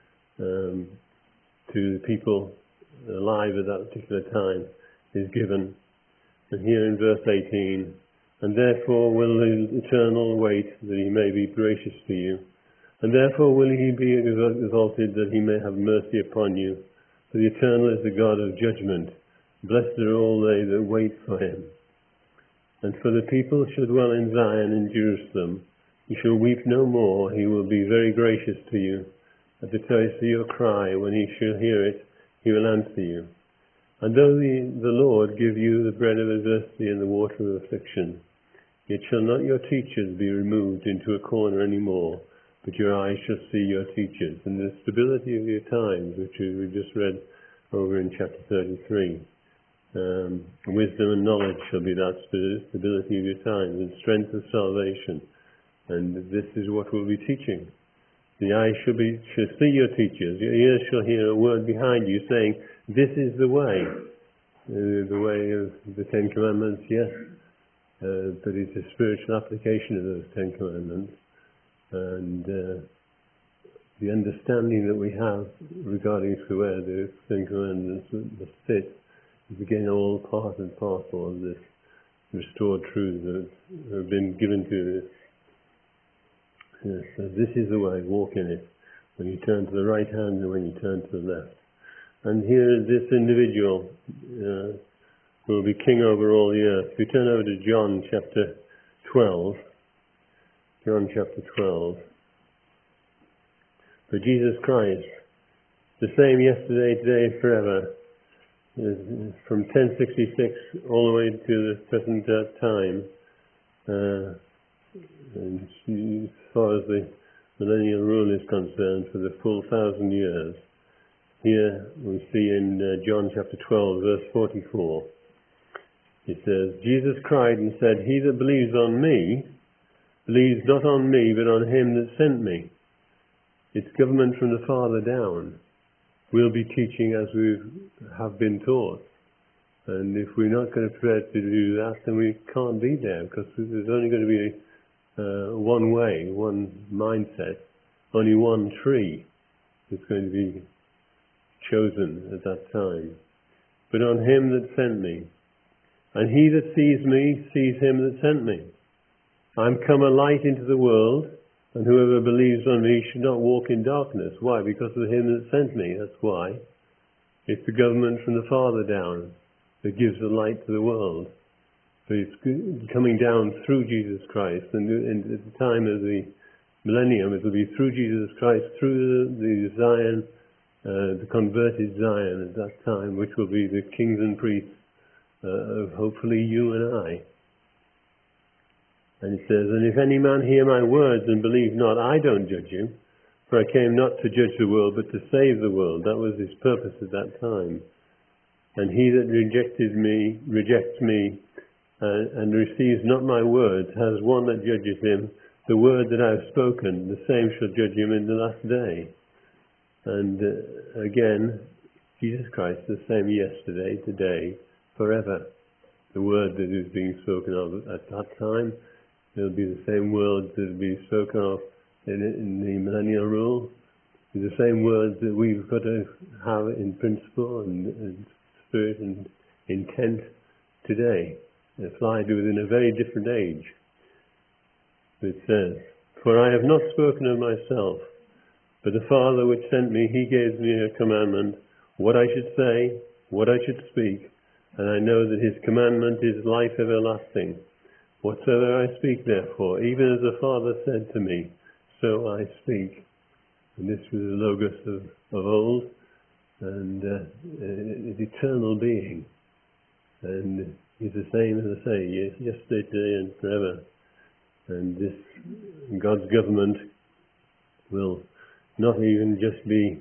to the people alive at that particular time is given. And here in verse 18, and therefore will the eternal wait that he may be gracious to you, and therefore will he be exalted that he may have mercy upon you. For the eternal is the God of judgment. Blessed are all they that wait for him. And for the people shall dwell in Zion in Jerusalem. You shall weep no more. He will be very gracious to you. At the voice of your cry, when he shall hear it, he will answer you. And though the Lord give you the bread of adversity and the water of affliction, yet shall not your teachers be removed into a corner any more, but your eyes shall see your teachers. And the stability of your times, which we just read over in chapter 33. Wisdom and knowledge shall be that stability of your times, and strength of salvation. And this is what we'll be teaching. The eyes shall see your teachers. Your ears shall hear a word behind you saying, this is the way. The way of the Ten Commandments, yes. But it's a spiritual application of those Ten Commandments. And the understanding that we have regarding to where the Ten Commandments must fit is again all part and parcel of this restored truth that have been given to us. Yes, so this is the way, walk in it. When you turn to the right hand and when you turn to the left. And here is this individual who will be king over all the earth. We turn over to John chapter 12. John chapter 12. For Jesus Christ, the same yesterday, today, forever, from 1066 all the way to the present time, and as far as the millennial rule is concerned, for the full 1,000 years. Here we see in John chapter 12, verse 44, it says, Jesus cried and said, he that believes on me, believes not on me, but on him that sent me. It's government from the Father down. We'll be teaching as we have been taught. And if we're not going to prepare to do that, then we can't be there, because there's only going to be one way, one mindset, only one tree that's going to be chosen at that time, but on him that sent me. And he that sees me sees him that sent me. I am come a light into the world, and whoever believes on me should not walk in darkness. Why? Because of him that sent me. That's why. It's the government from the Father down that gives the light to the world. So it's coming down through Jesus Christ. And at the time of the millennium, it will be through Jesus Christ, through the Zion, the converted Zion at that time, which will be the kings and priests of hopefully you and I. And it says, and if any man hear my words and believe not, I don't judge him, for I came not to judge the world, but to save the world. That was his purpose at that time. And he that rejects me, and receives not my words, has one that judges him. The word that I have spoken, the same shall judge him in the last day. And again, Jesus Christ, the same yesterday, today, forever. The word that is being spoken of at that time, it will be the same words that will be spoken of in the millennial rule. The same words that we've got to have in principle and spirit and intent today. They apply to within a very different age. It says, for I have not spoken of myself, but the Father which sent me, he gave me a commandment, what I should say, what I should speak, and I know that his commandment is life everlasting. Whatsoever I speak, therefore, even as the Father said to me, so I speak. And this was the Logos of old, and an eternal being. And he's the same, as I say, yesterday, today, and forever. And this God's government will not even just be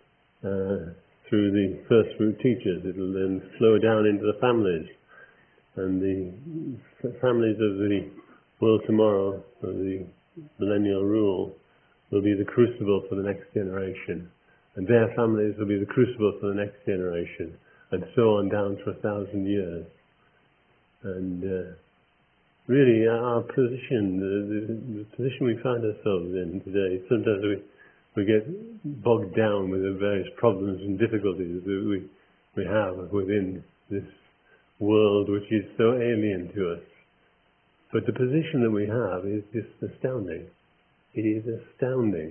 through the first fruit teachers. It will then flow down into the families. And the families of the world tomorrow, of the millennial rule, will be the crucible for the next generation. And their families will be the crucible for the next generation. And so on down for 1,000 years. And really our position, the position we find ourselves in today, sometimes we get bogged down with the various problems and difficulties that we have within this world which is so alien to us. But the position that we have is just astounding. It is astounding.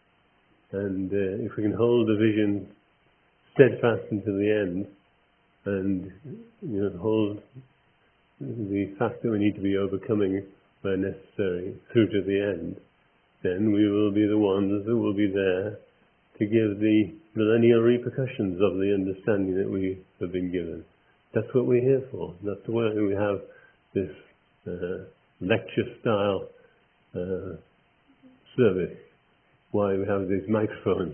And if we can hold the vision steadfast until the end, and hold the fact that we need to be overcoming where necessary through to the end, then we will be the ones that will be there to give the millennial repercussions of the understanding that we have been given. That's what we're here for. That's why we have this lecture-style service. Why we have these microphones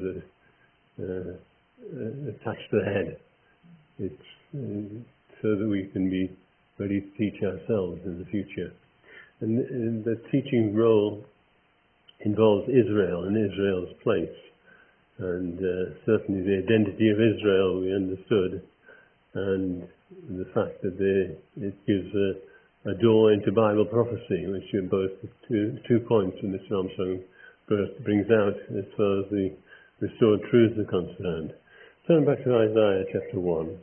attached to the head. It's so that we can be ready to teach ourselves in the future. And the teaching role involves Israel and Israel's place. And certainly the identity of Israel we understood, and the fact that it gives a door into Bible prophecy, which are both two points in Mr. Armstrong brings out as far as the restored truths are concerned. Turn back to Isaiah chapter 1.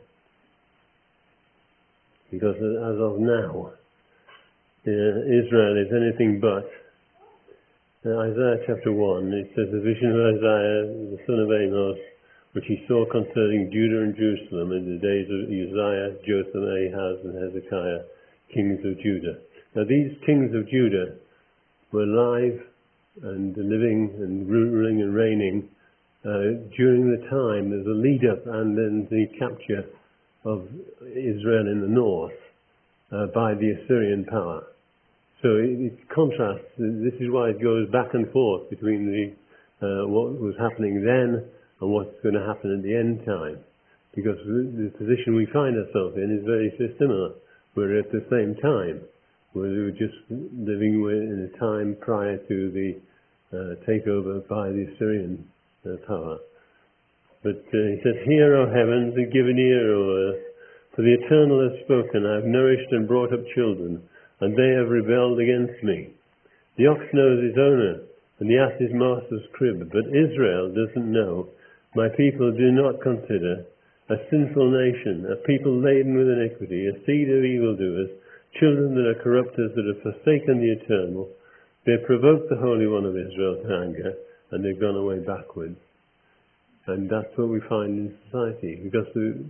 Because as of now, Israel is anything but. Isaiah chapter 1, it says, the vision of Isaiah, the son of Amos, which he saw concerning Judah and Jerusalem in the days of Uzziah, Jotham, Ahaz, and Hezekiah, kings of Judah. Now these kings of Judah were alive and living and ruling and reigning during the time of the lead-up and then the capture of Israel in the north by the Assyrian power. So it contrasts. This is why it goes back and forth between what was happening then and what's going to happen at the end time. Because the position we find ourselves in is very similar. We're at the same time. We're just living in a time prior to the takeover by the Assyrian power. But he says, hear, O heavens, and give an ear, O earth, for the Eternal has spoken. I have nourished and brought up children, and they have rebelled against me. The ox knows his owner, and the ass his master's crib, but Israel doesn't know. My people do not consider, a sinful nation, a people laden with iniquity, a seed of evildoers, children that are corrupters, that have forsaken the Eternal. They provoked the Holy One of Israel to anger, and they've gone away backwards. And that's what we find in society, because,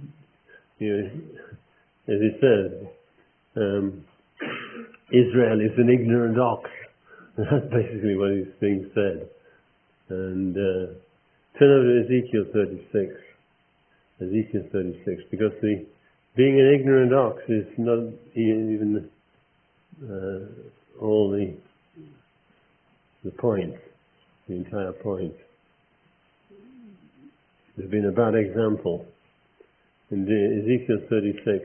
as it says, Israel is an ignorant ox. And that's basically what is being said. And turn over to Ezekiel 36. Ezekiel 36, because being an ignorant ox is not even all the point, the entire point. There's been a bad example. In Ezekiel 36,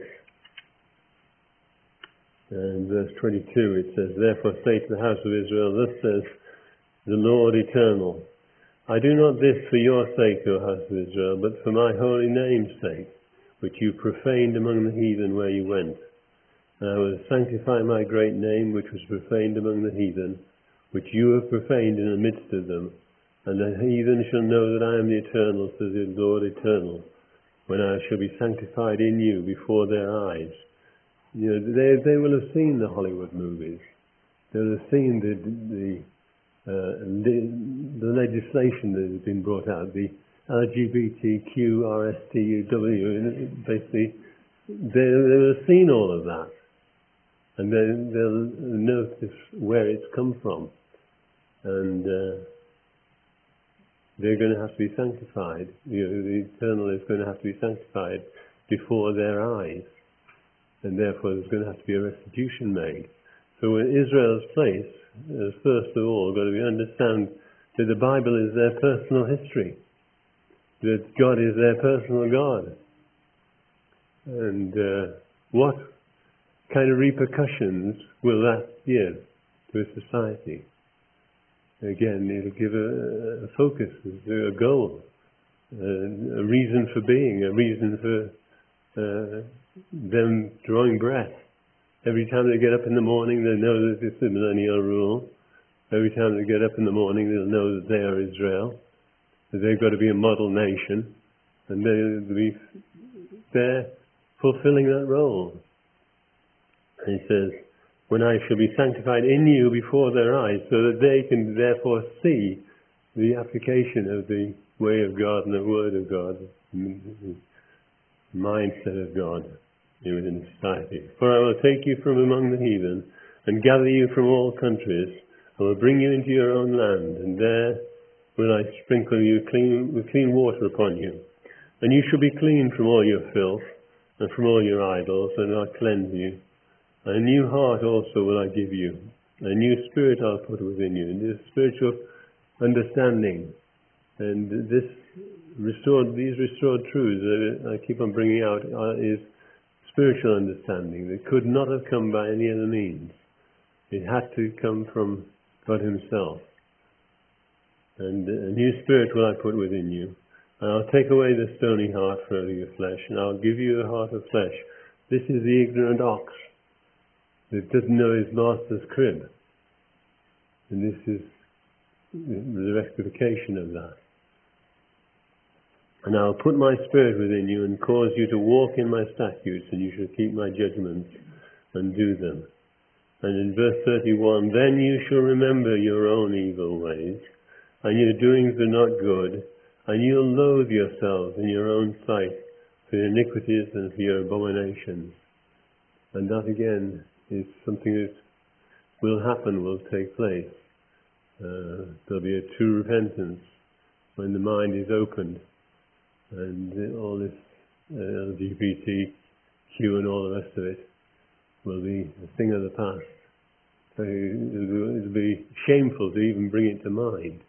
and verse 22, it says, "Therefore say to the house of Israel, thus says the Lord Eternal, I do not this for your sake, O house of Israel, but for my holy name's sake, which you profaned among the heathen where you went. And I will sanctify my great name, which was profaned among the heathen, which you have profaned in the midst of them. And the heathen shall know that I am the Eternal, says the Lord Eternal, when I shall be sanctified in you before their eyes." They will have seen the Hollywood movies. They will have seen the legislation that has been brought out, the LGBTQ, RSTUW, basically, they will have seen all of that. And they'll notice where it's come from. And they're going to have to be sanctified. The Eternal is going to have to be sanctified before their eyes. And therefore there's going to have to be a restitution made. So in Israel's place, first of all, got to understand that the Bible is their personal history, that God is their personal God. And what kind of repercussions will that give to a society? Again, it'll give a focus, a goal, a reason for being, a reason for them drawing breath. Every time they get up in the morning, they know that it's the millennial rule. Every time they get up in the morning, they'll know that they are Israel, that they've got to be a model nation, and they'll be there fulfilling that role. And he says, "When I shall be sanctified in you before their eyes," so that they can therefore see the application of the way of God and the word of God, the mindset of God within society. "For I will take you from among the heathen and gather you from all countries. I will bring you into your own land, and there will I sprinkle you with clean water upon you. And you shall be clean from all your filth and from all your idols, and I'll cleanse you. A new heart also will I give you. A new spirit I'll put within you." And this spiritual understanding, and these restored truths that I keep on bringing out is spiritual understanding that could not have come by any other means. It had to come from God Himself. "And a new spirit will I put within you. And I'll take away the stony heart from out of your flesh, and I'll give you a heart of flesh." This is the ignorant ox that doesn't know his master's crib. And this is the rectification of that. "And I'll put my spirit within you and cause you to walk in my statutes, and you shall keep my judgments and do them." And in verse 31, "Then you shall remember your own evil ways, and your doings are not good, and you'll loathe yourselves in your own sight for your iniquities and for your abominations." And that again is something that will happen, will take place. There'll be a true repentance when the mind is opened, and all this LGBTQ and all the rest of it will be a thing of the past. So it'll be shameful to even bring it to mind.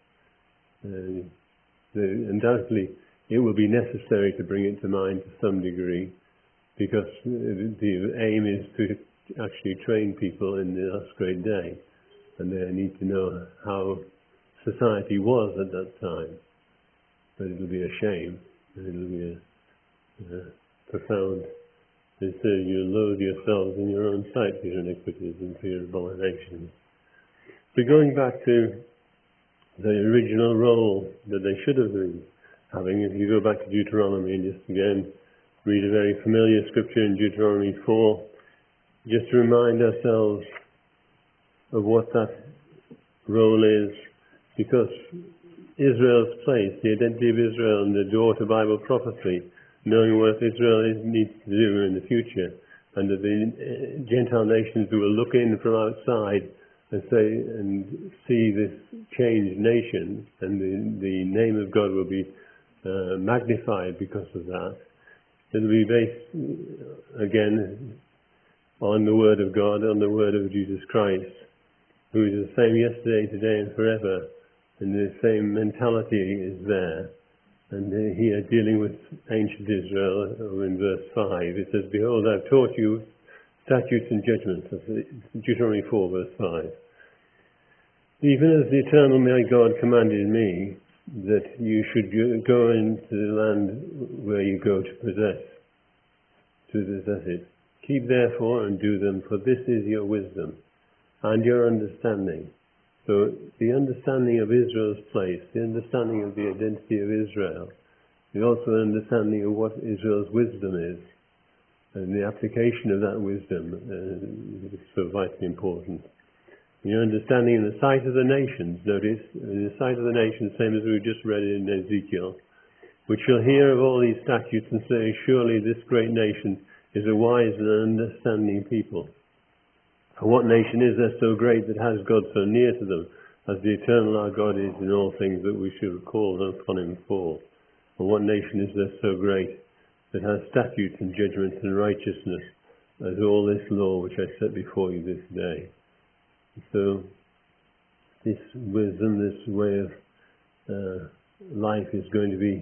Undoubtedly, it will be necessary to bring it to mind to some degree, because the aim is to actually train people in the last great day, and they need to know how society was at that time. But it'll be a shame, and it'll be a profound. It says, "You loathe yourselves in your own sight for your iniquities and for your abominations." So going back to the original role that they should have been If you go back to Deuteronomy and just again read a very familiar scripture in Deuteronomy 4, just to remind ourselves of what that role is, because Israel's place, the identity of Israel and the door to Bible prophecy, knowing what Israel needs to do in the future, and that the Gentile nations will look in from outside and see this changed nation, and the name of God will be magnified because of that. It will be based again on the Word of God, on the Word of Jesus Christ, who is the same yesterday, today and forever, and the same mentality is there. And here, dealing with ancient Israel, in verse 5, it says, "Behold, I have taught you statutes and judgments." That's Deuteronomy 4, verse 5. "Even as the eternal my God commanded me, that you should go into the land where you go to possess it. Keep therefore and do them, for this is your wisdom and your understanding." So the understanding of Israel's place, the understanding of the identity of Israel, is also an understanding of what Israel's wisdom is. And the application of that wisdom is so vitally important. Your understanding in the sight of the nations, notice, in the sight of the nations, same as we just read in Ezekiel, "which shall hear of all these statutes and say, surely this great nation is a wise and understanding people. For what nation is there so great that has God so near to them, as the eternal our God is in all things that we should call upon him for? And what nation is there so great that has statutes and judgments and righteousness, as all this law which I set before you this day?" So this wisdom, this way of life is going to be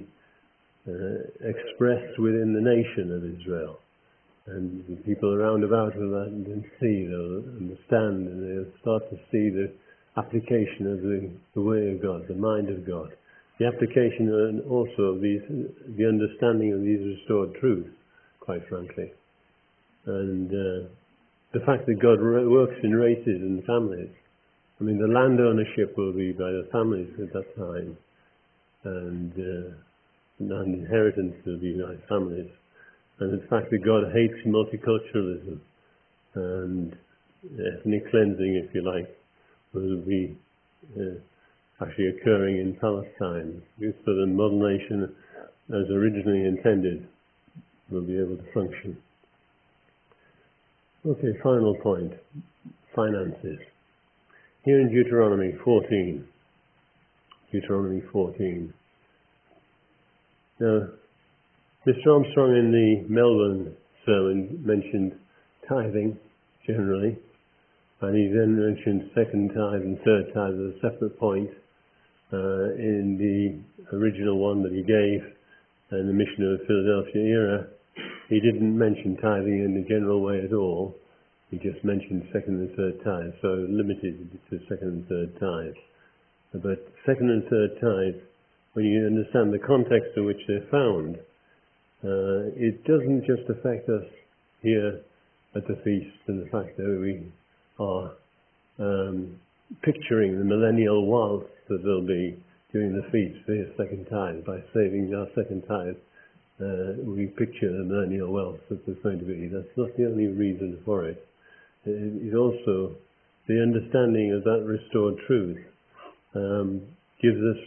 expressed within the nation of Israel. And the people around about will see, they'll understand, and they'll start to see the application of the way of God, the mind of God. The application and also of the understanding of these restored truths, quite frankly. And the fact that God works in races and families. I mean, the land ownership will be by the families at that time, and land inheritance will be by families. And the fact that God hates multiculturalism and ethnic cleansing, if you like, will be actually occurring in Palestine, so the modern nation, as originally intended, will be able to function. Okay, final point, finances. Here in Deuteronomy 14. Now, Mr. Armstrong in the Melbourne sermon mentioned tithing generally, and he then mentioned second tithe and third tithe as a separate point in the original one that he gave in the Mission of the Philadelphia era. He didn't mention tithing in the general way at all. He just mentioned second and third tithe, so limited to second and third tithe. But second and third tithe, when you understand the context in which they're found, it doesn't just affect us here at the feast and the fact that we are picturing the millennial wealth that there'll be during the feast for his second tithe. By saving our second tithe, we picture the millennial wealth that there's going to be. That's not the only reason for it. It is also the understanding of that restored truth gives us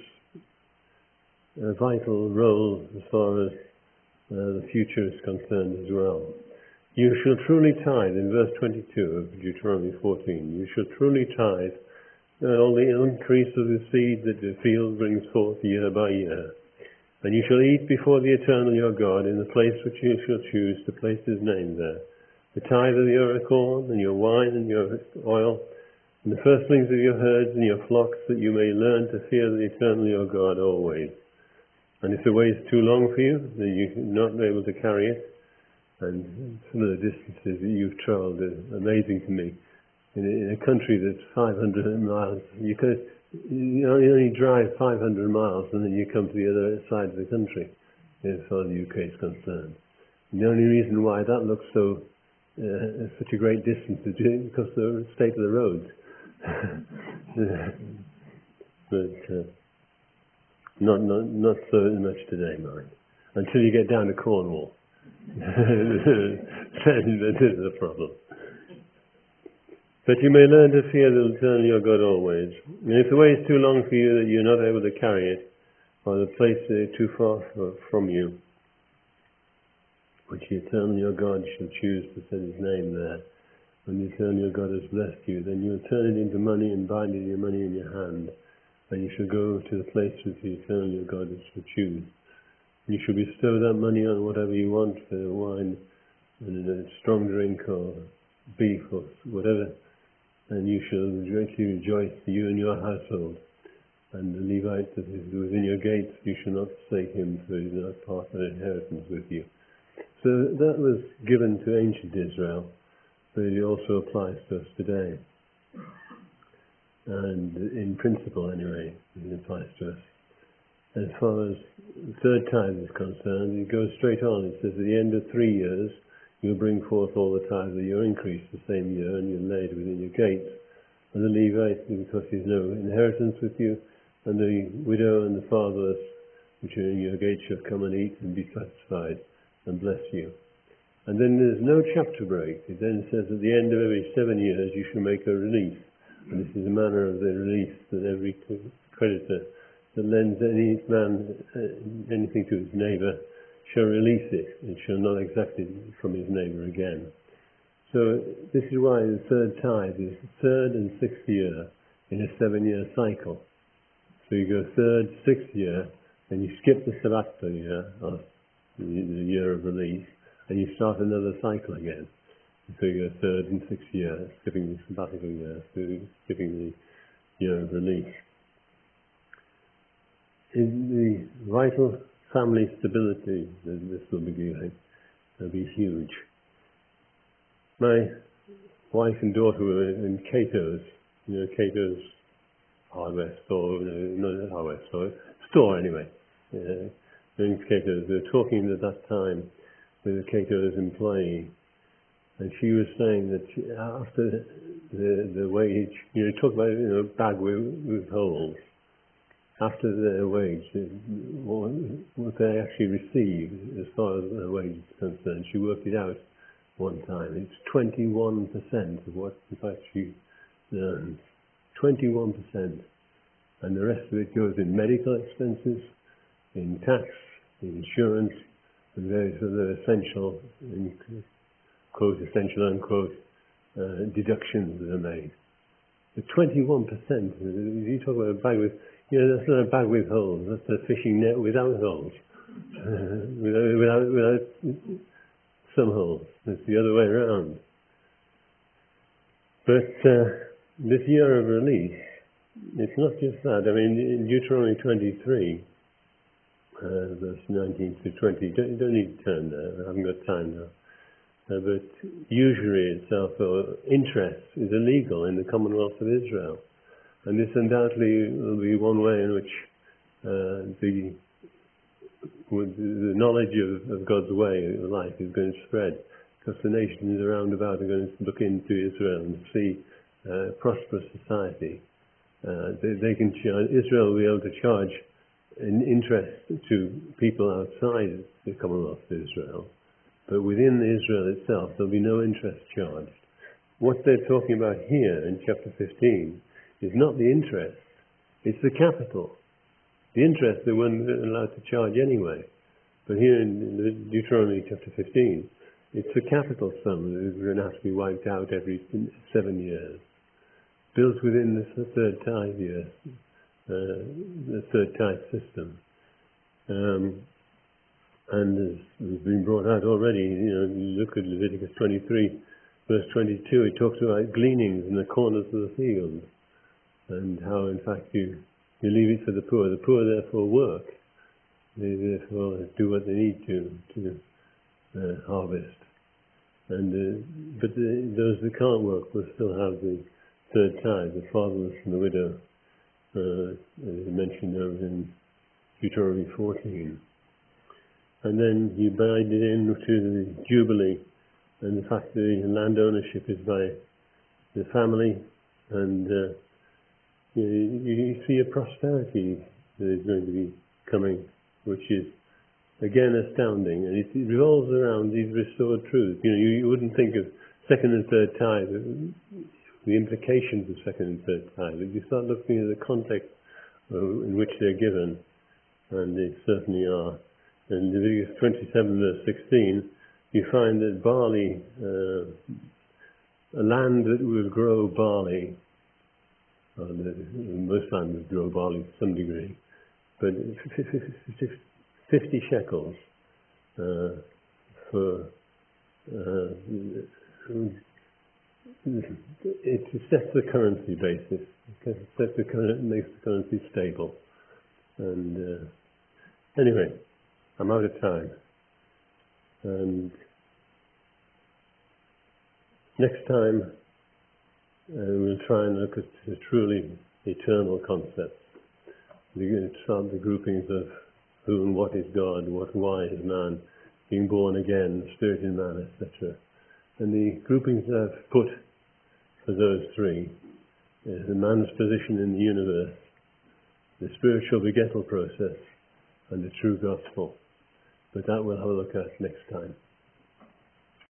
a vital role as far as the future is concerned as well. "You shall truly tithe," in verse 22 of Deuteronomy 14, "you shall truly tithe all the increase of the seed that the field brings forth year by year. And you shall eat before the eternal your God in the place which you shall choose to place his name there. The tithe of your corn and your wine and your oil, and the firstlings of your herds and your flocks, that you may learn to fear the eternal your God always. And if the way is too long for you, then you're not able to carry it." And some of the distances that you've travelled is amazing to me. In a country that's 500 miles, you only drive 500 miles and then you come to the other side of the country, as far as the UK is concerned. And the only reason why that looks so such a great distance is because of the state of the roads. But Not so much today, mind. Until you get down to Cornwall. Then that is the problem. But you may learn to fear the eternal your God always. And if the way is too long for you that you're not able to carry it, or the place is too far from you, which the eternal your God shall choose to set his name there, when the eternal your God has blessed you, then you will turn it into money and bind it your money in your hand, and you shall go to the place which the eternal your God shall choose. You shall bestow that money on whatever you want, for wine and a strong drink or beef or whatever, and you shall greatly rejoice, you and your household. And the Levite that is within your gates, you shall not forsake him, for he is not part of the inheritance with you. So that was given to ancient Israel, but it also applies to us today. And in principle, anyway, it applies to us. As far as the third tithe is concerned, it goes straight on. It says, at the end of 3 years, you'll bring forth all the tithe of your increase the same year, and you'll lay it within your gates. And the Levite, because he's no inheritance with you, and the widow and the fatherless, which are in your gates, shall come and eat and be satisfied and bless you. And then there's no chapter break. It then says at the end of every 7 years you shall make a release. And this is the manner of the release, that every creditor that lends any man anything to his neighbour shall release it, and shall not exact it from his neighbour again. So this is why the third tithe is the third and sixth year in a 7-year cycle. So you go third, sixth year, and you skip the sabbatical year, or the year of release, and you start another cycle again. So you go third and sixth year, skipping the sabbatical year, skipping the year of release. In the vital family stability that this will be giving, will be huge. My wife and daughter were in Cato's, Cato's hardware store, not hardware store anyway. In Cato's, they were talking at that time with a Cato's employee, and she was saying that after the wage, talk about bag with holes. After their wage, what they actually receive as far as their wage is concerned, she worked it out one time. It's 21% of what in fact she earns. 21%. And the rest of it goes in medical expenses, in tax, in insurance, and various other essential, quote, essential, unquote, deductions that are made. The 21%, you talk about a bag with, that's not a bag with holes, that's a fishing net without holes. without some holes. It's the other way around. But this year of release, it's not just that. I mean, in Deuteronomy 23, verse 19 to 20, you don't need to turn there, I haven't got time now. But usury itself, or interest, is illegal in the Commonwealth of Israel. And this undoubtedly will be one way in which the knowledge of God's way of life is going to spread. Because the nations around about are going to look into Israel and see a prosperous society. Israel will be able to charge an interest to people outside the Commonwealth of Israel. But within Israel itself, there'll be no interest charged. What they're talking about here in chapter 15 is not the interest, it's the capital. The interest they weren't allowed to charge anyway. But here in Deuteronomy chapter 15, it's the capital sum that is going to have to be wiped out every 7 years. Built within the third tithe year, the third tithe system. And as has been brought out already, look at Leviticus 23, verse 22, it talks about gleanings in the corners of the field, and how, in fact, you leave it for the poor. The poor, therefore, work. They, therefore, do what they need to harvest. And but those that can't work will still have the third tithe, the fatherless and the widow, as mentioned over in Deuteronomy 14. And then you bind it in to the Jubilee, and the fact that the land ownership is by the family, and you see a prosperity that is going to be coming, which is again astounding, and it revolves around these restored truths. You wouldn't think of second and third tithe, the implications of second and third tithe, but you start looking at the context in which they're given, and they certainly are. In Leviticus 27 verse 16, you find that barley, a land that will grow barley, most land would grow barley to some degree, but 50 shekels for it sets the currency basis. Makes the currency stable. And anyway, I'm out of time. And next time we'll try and look at the truly eternal concepts. We're going to start the groupings of who and what is God, why is man, being born again, spirit in man, etc. And the groupings I've put for those three is the man's position in the universe, the spiritual begettal process, and the true gospel. But that we'll have a look at next time.